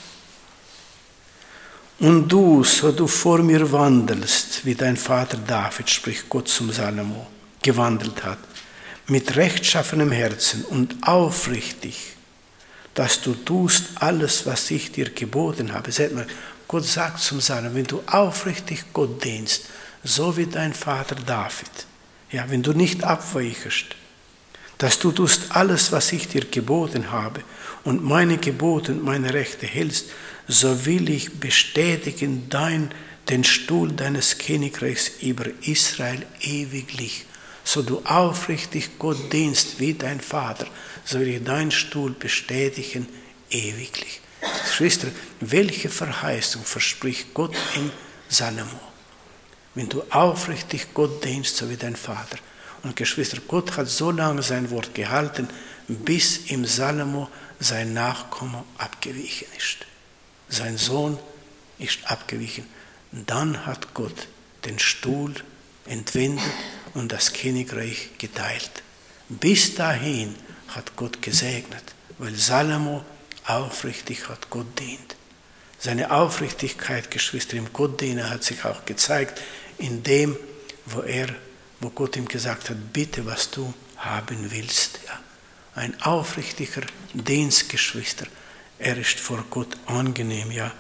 Und du, so du vor mir wandelst, wie dein Vater David, spricht Gott zum Salomo, gewandelt hat, mit rechtschaffenem Herzen und aufrichtig, dass du tust alles, was ich dir geboten habe. Seht mal, Gott sagt zum Salomo, wenn du aufrichtig Gott dienst, so wie dein Vater David, ja, wenn du nicht abweichst, dass du tust alles, was ich dir geboten habe und meine Gebote und meine Rechte hältst, so will ich bestätigen dein, den Stuhl deines Königreichs über Israel ewiglich. So du aufrichtig Gott dienst wie dein Vater, so will ich deinen Stuhl bestätigen ewiglich. Geschwister, welche Verheißung verspricht Gott in Salomo? Wenn du aufrichtig Gott dienst, so wie dein Vater. Und Geschwister, Gott hat so lange sein Wort gehalten, bis ihm Salomo sein Nachkomme abgewichen ist. Sein Sohn ist abgewichen. Dann hat Gott den Stuhl entwendet und das Königreich geteilt. Bis dahin hat Gott gesegnet, weil Salomo aufrichtig hat Gott dient. Seine Aufrichtigkeit, Geschwister, im Gottdienen hat sich auch gezeigt, in dem, wo er, wo Gott ihm gesagt hat, bitte, was du haben willst. Ja. Ein aufrichtiger Dienst, Geschwister, er ist vor Gott angenehm, ja.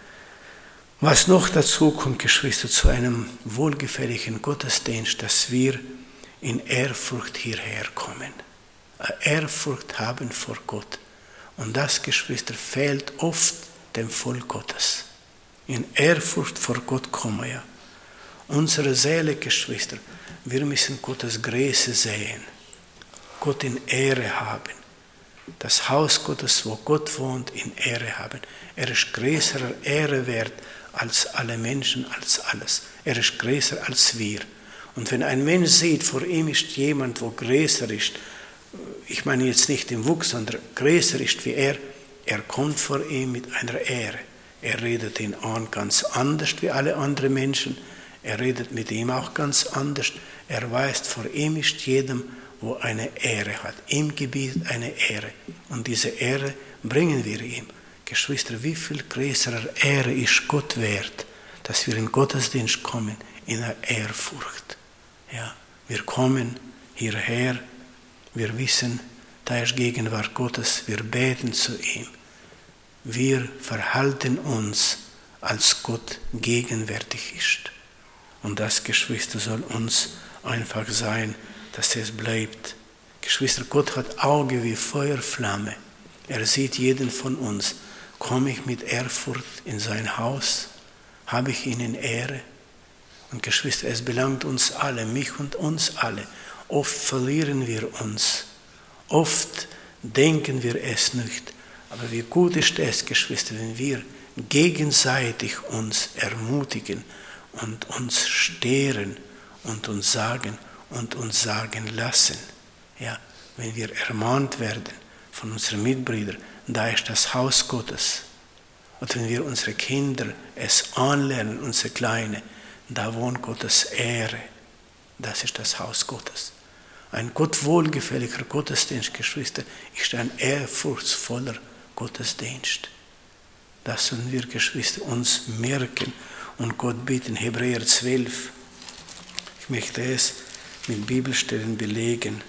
Was noch dazu kommt, Geschwister, zu einem wohlgefälligen Gottesdienst, dass wir in Ehrfurcht hierher kommen. Ehrfurcht haben vor Gott. Und das, Geschwister, fehlt oft dem Volk Gottes. In Ehrfurcht vor Gott kommen, ja. Unsere Seele, Geschwister, wir müssen Gottes Größe sehen. Gott in Ehre haben. Das Haus Gottes, wo Gott wohnt, in Ehre haben. Er ist größerer Ehre wert als alle Menschen, als alles. Er ist größer als wir. Und wenn ein Mensch sieht, vor ihm ist jemand, wo größer ist, ich meine jetzt nicht im Wuchs, sondern größer ist wie er, er kommt vor ihm mit einer Ehre. Er redet ihn an ganz anders wie alle anderen Menschen. Er redet mit ihm auch ganz anders. Er weiß, vor ihm ist jedem, wo eine Ehre hat. Ihm gebietet eine Ehre. Und diese Ehre bringen wir ihm. Geschwister, wie viel größerer Ehre ist Gott wert, dass wir in Gottesdienst kommen, in der Ehrfurcht. Ja, wir kommen hierher, wir wissen, da ist Gegenwart Gottes, wir beten zu ihm. Wir verhalten uns, als Gott gegenwärtig ist. Und das, Geschwister, soll uns einfach sein, dass es bleibt. Geschwister, Gott hat Auge wie Feuerflamme. Er sieht jeden von uns. Komme ich mit Ehrfurcht in sein Haus? Habe ich ihn in Ehre? Und Geschwister, es belangt uns alle, mich und uns alle. Oft verlieren wir uns. Oft denken wir es nicht. Aber wie gut ist es, Geschwister, wenn wir gegenseitig uns ermutigen und uns stehren und uns sagen und uns sagen lassen. Ja, wenn wir ermahnt werden von unseren Mitbrüdern, da ist das Haus Gottes. Und wenn wir unsere Kinder es anlernen, unsere Kleine, da wohnt Gottes Ehre. Das ist das Haus Gottes. Ein Gott wohlgefälliger Gottesdienst, Geschwister, ist ein ehrfurchtsvoller Gottesdienst. Das sollen wir, Geschwister, uns merken und Gott bitten. Hebräer zwölf. Ich möchte es mit Bibelstellen belegen.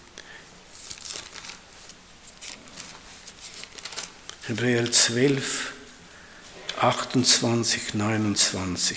Hebräer zwölf, achtundzwanzig, neunundzwanzig.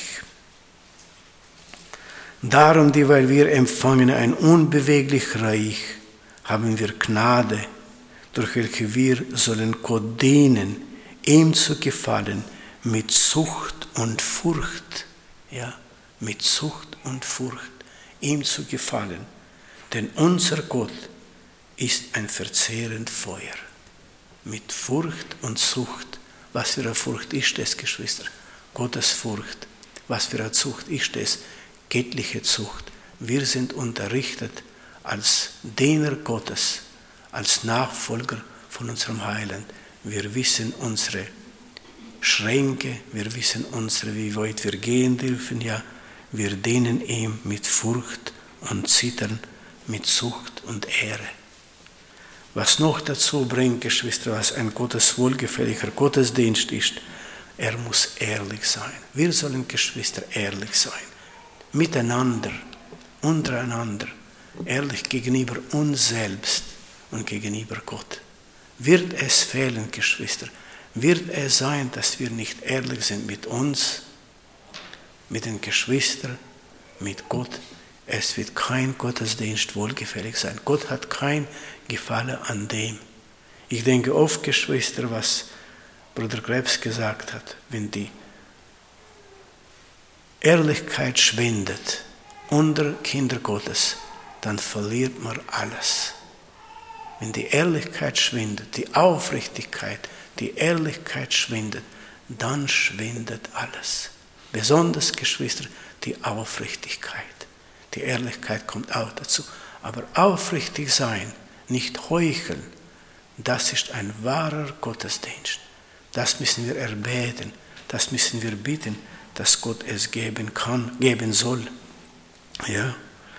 Darum, dieweil wir empfangen ein unbeweglich Reich, haben wir Gnade, durch welche wir sollen Gott dienen, ihm zu gefallen, mit Zucht und Furcht, ja, mit Zucht und Furcht, ihm zu gefallen. Denn unser Gott ist ein verzehrend Feuer. Mit Furcht und Zucht. Was für eine Furcht ist es, Geschwister? Gottes Furcht. Was für eine Zucht ist es? Göttliche Zucht. Wir sind unterrichtet als Diener Gottes, als Nachfolger von unserem Heiland. Wir wissen unsere Schränke, wir wissen unsere, wie weit wir gehen dürfen. Ja, wir dienen ihm mit Furcht und Zittern, mit Zucht und Ehre. Was noch dazu bringt, Geschwister, was ein Gottes wohlgefälliger Gottesdienst ist, er muss ehrlich sein. Wir sollen, Geschwister, ehrlich sein. Miteinander, untereinander, ehrlich gegenüber uns selbst und gegenüber Gott. Wird es fehlen, Geschwister? Wird es sein, dass wir nicht ehrlich sind mit uns, mit den Geschwistern, mit Gott? Es wird kein Gottesdienst wohlgefällig sein. Gott hat kein Gefallen an dem. Ich denke oft, Geschwister, was Bruder Krebs gesagt hat, wenn die Ehrlichkeit schwindet unter Kinder Gottes, dann verliert man alles. wenn die Ehrlichkeit schwindet, die Aufrichtigkeit, die Ehrlichkeit schwindet, dann schwindet alles. Besonders, Geschwister, die Aufrichtigkeit. Die Ehrlichkeit kommt auch dazu. Aber aufrichtig sein, nicht heucheln, das ist ein wahrer Gottesdienst. Das müssen wir erbeten, das müssen wir bitten, dass Gott es geben kann, geben soll. Ja.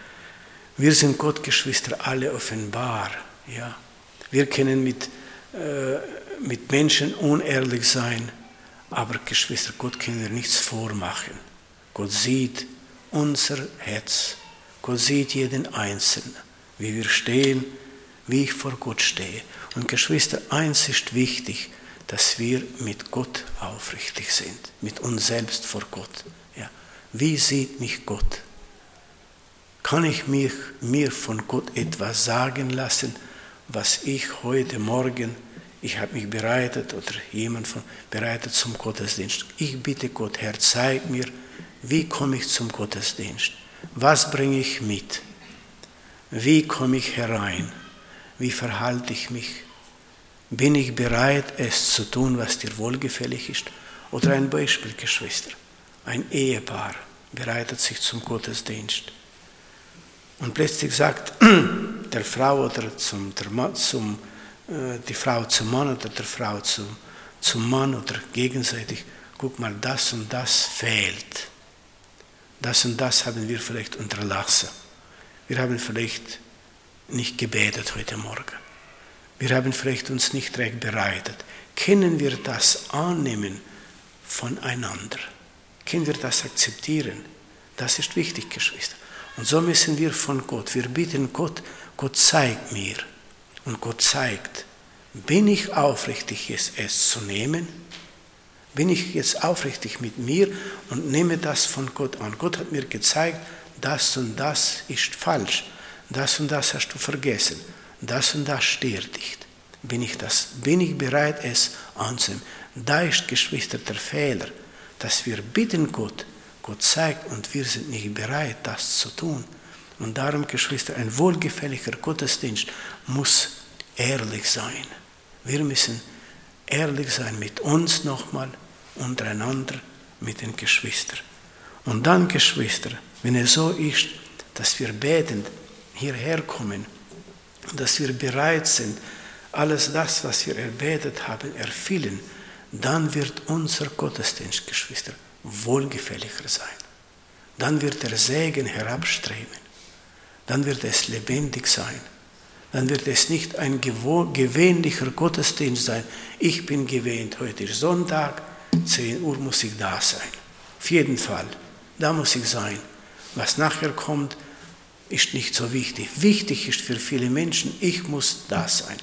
Wir sind Gott, Geschwister, alle offenbar. Ja. Wir können mit, äh, mit Menschen unehrlich sein, aber Geschwister, Gott können wir nichts vormachen. Gott sieht unser Herz. Gott sieht jeden Einzelnen, wie wir stehen, wie ich vor Gott stehe. Und Geschwister, eins ist wichtig, dass wir mit Gott aufrichtig sind, mit uns selbst vor Gott. Ja. Wie sieht mich Gott? Kann ich mich, mir von Gott etwas sagen lassen, was ich heute Morgen, ich habe mich bereitet oder jemand von, bereitet zum Gottesdienst. Ich bitte Gott, Herr, zeig mir, wie komme ich zum Gottesdienst? Was bringe ich mit? Wie komme ich herein? Wie verhalte ich mich? Bin ich bereit, es zu tun, was dir wohlgefällig ist? Oder ein Beispiel, Geschwister. Ein Ehepaar bereitet sich zum Gottesdienst. Und plötzlich sagt der Frau oder zum, der Mann, zum, äh, die Frau zum Mann oder der Frau zum, zum Mann oder gegenseitig, guck mal, das und das fehlt. Das und das haben wir vielleicht unterlassen. Wir haben vielleicht nicht gebetet heute Morgen. Wir haben vielleicht uns nicht recht bereitet. Können wir das annehmen voneinander? Können wir das akzeptieren? Das ist wichtig, Geschwister. Und so müssen wir von Gott, wir bitten Gott, Gott zeigt mir. Und Gott zeigt, bin ich aufrichtig, es, es zu nehmen? Bin ich jetzt aufrichtig mit mir und nehme das von Gott an? Gott hat mir gezeigt, das und das ist falsch. Das und das hast du vergessen. Das und das stört dich. Bin ich, das, bin ich bereit, es anzunehmen? Da ist, Geschwister, der Fehler, dass wir bitten Gott, Gott zeigt und wir sind nicht bereit, das zu tun. Und darum, Geschwister, ein wohlgefälliger Gottesdienst muss ehrlich sein. Wir müssen ehrlich sein mit uns nochmal, untereinander, mit den Geschwistern. Und dann, Geschwister, wenn es so ist, dass wir betend hierher kommen, dass wir bereit sind, alles das, was wir erbetet haben, erfüllen, dann wird unser Gottesdienst, Geschwister, wohlgefälliger sein. Dann wird der Segen herabstreben. Dann wird es lebendig sein. Dann wird es nicht ein gewöhnlicher Gottesdienst sein. Ich bin gewöhnt, heute ist Sonntag, zehn Uhr muss ich da sein. Auf jeden Fall, da muss ich sein. Was nachher kommt, ist nicht so wichtig. Wichtig ist für viele Menschen, ich muss da sein.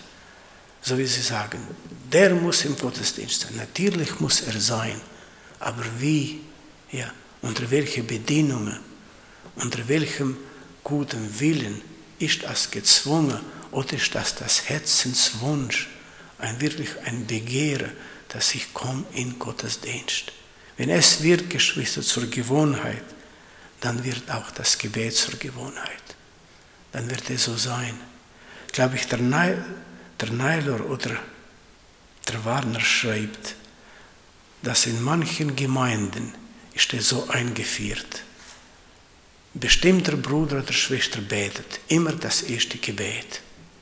So wie sie sagen, der muss im Gottesdienst sein. Natürlich muss er sein. Aber wie? Ja, unter welchen Bedingungen? Unter welchem guten Willen ist das gezwungen oder ist das das Herzenswunsch? Ein wirklich ein Begehren, dass ich komme in Gottesdienst. Wenn es wird, Geschwister, zur Gewohnheit, dann wird auch das Gebet zur Gewohnheit. Dann wird es so sein. Glaube ich, der, Neil, der Neiler oder der Warner schreibt, dass in manchen Gemeinden ist es so eingeführt. Bestimmter Bruder oder Schwester betet immer das erste Gebet.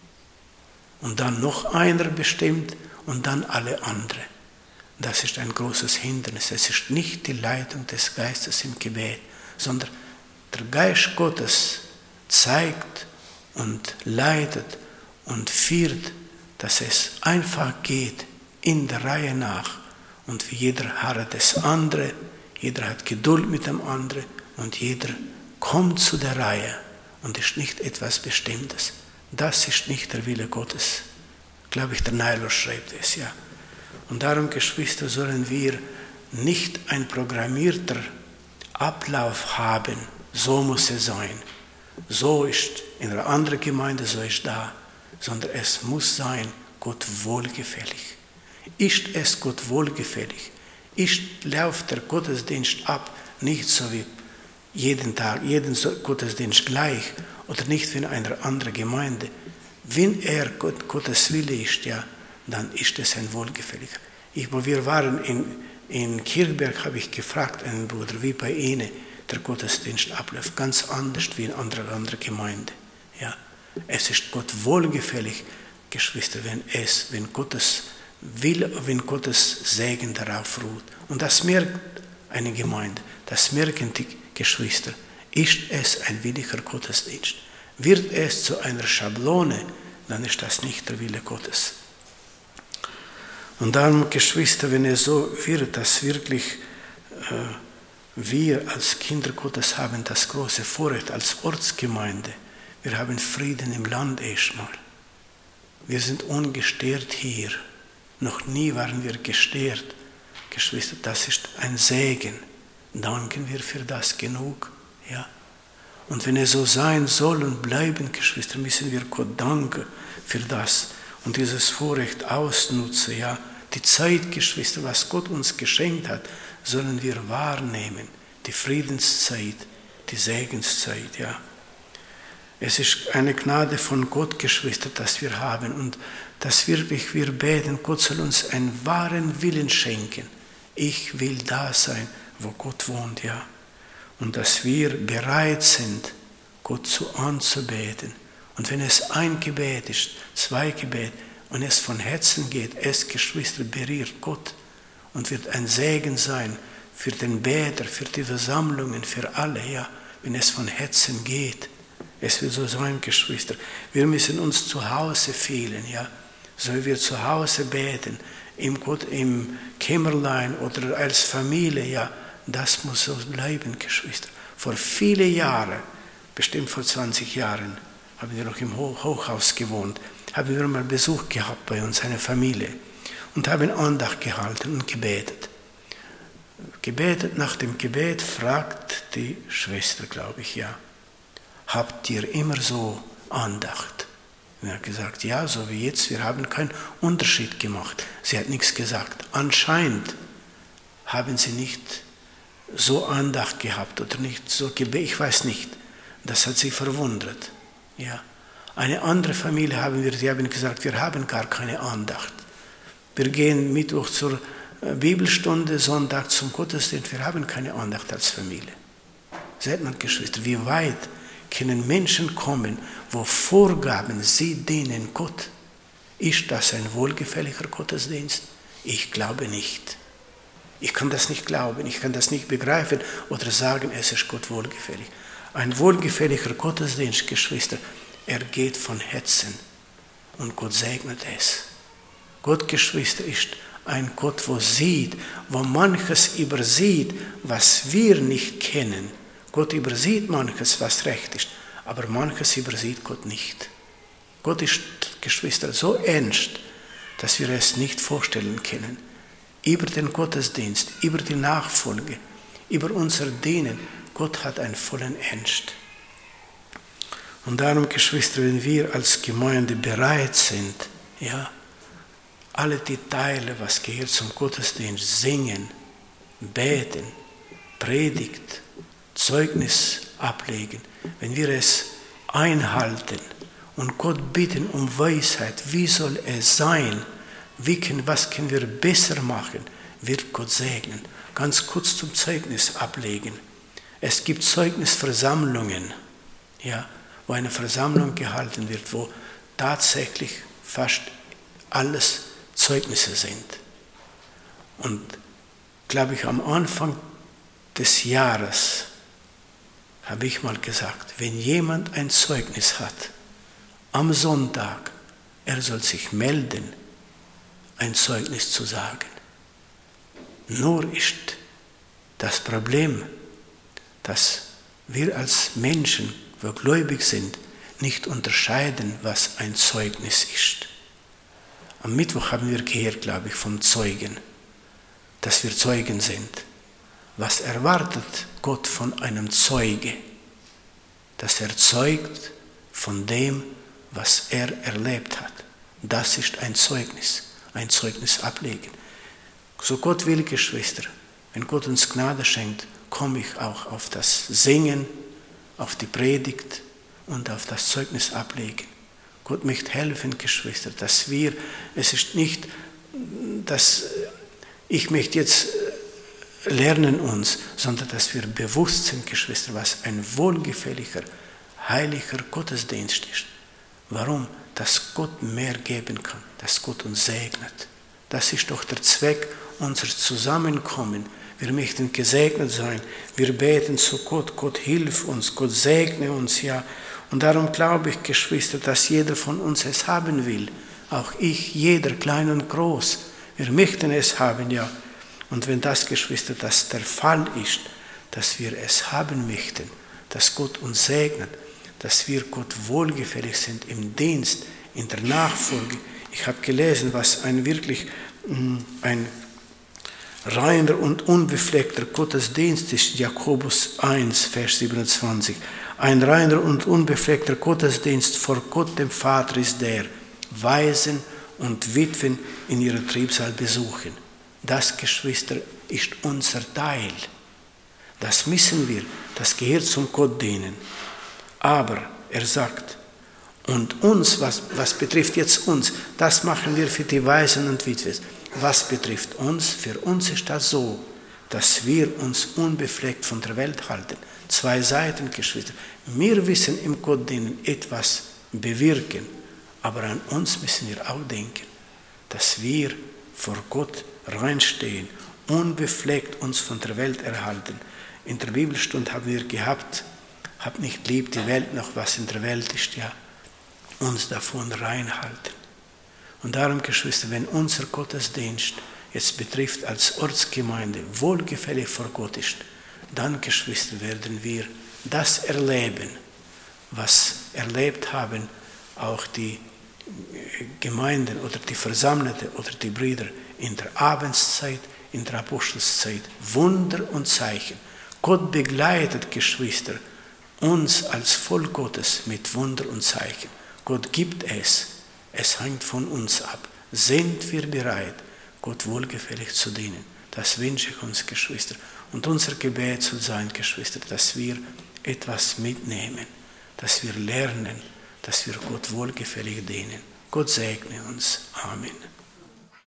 Und dann noch einer bestimmt und dann alle anderen. Das ist ein großes Hindernis. Es ist nicht die Leitung des Geistes im Gebet, sondern der Geist Gottes zeigt und leitet und führt, dass es einfach geht in der Reihe nach. Und wie jeder harrt das andere, jeder hat Geduld mit dem anderen und jeder kommt zu der Reihe und ist nicht etwas Bestimmtes. Das ist nicht der Wille Gottes. Glaube ich, der Neiler schreibt es, ja. Und darum, Geschwister, sollen wir nicht ein programmierter Ablauf haben, so muss es sein. So ist in einer anderen Gemeinde, so ist da. Sondern es muss sein, Gott wohlgefällig. Ist es Gott wohlgefällig? Ist, läuft der Gottesdienst ab, nicht so wie jeden Tag, jeden Gottesdienst gleich oder nicht wie in einer anderen Gemeinde? wenn er Gott, Gottes Wille ist, ja, dann ist es ein wohlgefälliger. Ich, wo wir waren in, in Kirchberg, habe ich gefragt, einen Bruder, wie bei Ihnen der Gottesdienst abläuft. Ganz anders wie in anderer andere Gemeinde. Ja, es ist Gott wohlgefällig, Geschwister, wenn es, wenn Gottes Wille, wenn Gottes Segen darauf ruht. Und das merkt eine Gemeinde, das merken die Geschwister. Ist es ein williger Gottesdienst? Wird es zu einer Schablone, dann ist das nicht der Wille Gottes. Und darum, Geschwister, wenn es so wird, dass wirklich äh, wir als Kinder Gottes haben das große Vorrecht als Ortsgemeinde, wir haben Frieden im Land erstmal. Wir sind ungestört hier. Noch nie waren wir gestört. Geschwister, das ist ein Segen. Danken wir für das genug. Ja. Und wenn es so sein soll und bleiben, Geschwister, müssen wir Gott danken für das und dieses Vorrecht ausnutzen. Ja. Die Zeit, Geschwister, was Gott uns geschenkt hat, sollen wir wahrnehmen. Die Friedenszeit, die Segenszeit. Ja. Es ist eine Gnade von Gott, Geschwister, dass wir haben und dass wirklich wir beten, Gott soll uns einen wahren Willen schenken. Ich will da sein, wo Gott wohnt, ja. Und dass wir bereit sind, Gott zu anzubeten. Und wenn es ein Gebet ist, zwei Gebet und es von Herzen geht, es, Geschwister, berührt Gott und wird ein Segen sein für den Beter, für die Versammlungen, für alle, ja, wenn es von Herzen geht. Es wird so sein, Geschwister. Wir müssen uns zu Hause fühlen, ja. Sollen wir zu Hause beten, im, Gott, im Kämmerlein oder als Familie, ja. Das muss so bleiben, Geschwister. Vor vielen Jahren, bestimmt vor zwanzig Jahren, haben wir noch im Hochhaus gewohnt, haben wir mal Besuch gehabt bei uns, eine Familie, und haben Andacht gehalten und gebetet. Gebetet, nach dem Gebet fragt die Schwester, glaube ich, ja, habt ihr immer so Andacht? Und er hat gesagt, ja, so wie jetzt, wir haben keinen Unterschied gemacht. Sie hat nichts gesagt. Anscheinend haben sie nicht so Andacht gehabt oder nicht so Gebet, ich weiß nicht. Das hat sie verwundert. Ja. Eine andere Familie haben wir, die haben gesagt, wir haben gar keine Andacht. Wir gehen Mittwoch zur Bibelstunde, Sonntag zum Gottesdienst, wir haben keine Andacht als Familie. Seht mal, Geschwister, wie weit können Menschen kommen, wo Vorgaben, sie dienen Gott. Ist das ein wohlgefälliger Gottesdienst? Ich glaube nicht. Ich kann das nicht glauben, ich kann das nicht begreifen oder sagen, es ist Gott wohlgefällig. Ein wohlgefälliger Gottesdienst, Geschwister, er geht von Herzen und Gott segnet es. Gott, Geschwister, ist ein Gott, wo sieht, wo manches übersieht, was wir nicht kennen. Gott übersieht manches, was recht ist, aber manches übersieht Gott nicht. Gott ist, Geschwister, so ernst, dass wir es nicht vorstellen können. Über den Gottesdienst, über die Nachfolge, über unser Dienen, Gott hat einen vollen Ernst. Und darum, Geschwister, wenn wir als Gemeinde bereit sind, ja, alle die Teile, was gehört zum Gottesdienst, singen, beten, Predigt, Zeugnis ablegen, wenn wir es einhalten und Gott bitten um Weisheit, wie soll es sein, wie können, was können wir besser machen, wird Gott segnen. Ganz kurz zum Zeugnis ablegen. Es gibt Zeugnisversammlungen, ja, wo eine Versammlung gehalten wird, wo tatsächlich fast alles Zeugnisse sind. Und glaube ich, am Anfang des Jahres habe ich mal gesagt, wenn jemand ein Zeugnis hat, am Sonntag, er soll sich melden, ein Zeugnis zu sagen. Nur ist das Problem, dass wir als Menschen, die gläubig sind, nicht unterscheiden, was ein Zeugnis ist. Am Mittwoch haben wir gehört, glaube ich, vom Zeugen, dass wir Zeugen sind. Was erwartet Gott von einem Zeuge? Dass er zeugt von dem, was er erlebt hat. Das ist ein Zeugnis, ein Zeugnis ablegen. So Gott will, Geschwister, wenn Gott uns Gnade schenkt, komme ich auch auf das Singen, auf die Predigt und auf das Zeugnis ablegen. Gott möchte helfen, Geschwister, dass wir, es ist nicht, dass ich möchte jetzt lernen uns, sondern dass wir bewusst sind, Geschwister, was ein wohlgefälliger, heiliger Gottesdienst ist. Warum? Dass Gott mehr geben kann, dass Gott uns segnet. Das ist doch der Zweck unseres Zusammenkommens. Wir möchten gesegnet sein. Wir beten zu Gott. Gott hilf uns. Gott segne uns, ja. Und darum glaube ich, Geschwister, dass jeder von uns es haben will. Auch ich, jeder, klein und groß. Wir möchten es haben, ja. Und wenn das, Geschwister, das der Fall ist, dass wir es haben möchten, dass Gott uns segnet, dass wir Gott wohlgefällig sind im Dienst, in der Nachfolge. Ich habe gelesen, was ein wirklich ein reiner und unbefleckter Gottesdienst ist. Jakobus eins, Vers siebenundzwanzig. Ein reiner und unbefleckter Gottesdienst vor Gott dem Vater ist der, Waisen und Witwen in ihrer Trübsal besuchen. Das, Geschwister, ist unser Teil. Das müssen wir, das gehört zum Gott dienen. Aber er sagt, und uns, was, was betrifft jetzt uns, das machen wir für die Waisen und Witwen. Was betrifft uns, für uns ist das so, dass wir uns unbefleckt von der Welt halten. Zwei Seiten, Geschwister. Wir wissen im Gott dienen etwas bewirken, aber an uns müssen wir auch denken, dass wir vor Gott reinstehen, unbefleckt uns von der Welt erhalten. In der Bibelstunde haben wir gehabt, habt nicht lieb die Welt noch, was in der Welt ist, ja, uns davon reinhalten. Und darum, Geschwister, wenn unser Gottesdienst jetzt betrifft als Ortsgemeinde wohlgefällig vor Gott ist, dann, Geschwister, werden wir das erleben, was erlebt haben auch die Gemeinden oder die Versammelten oder die Brüder in der Abendszeit, in der Apostelszeit. Wunder und Zeichen. Gott begleitet, Geschwister, uns als Volk Gottes mit Wunder und Zeichen. Gott gibt es. Es hängt von uns ab. Sind wir bereit, Gott wohlgefällig zu dienen? Das wünsche ich uns, Geschwister. Und unser Gebet soll sein, Geschwister, dass wir etwas mitnehmen, dass wir lernen, dass wir Gott wohlgefällig dienen. Gott segne uns. Amen.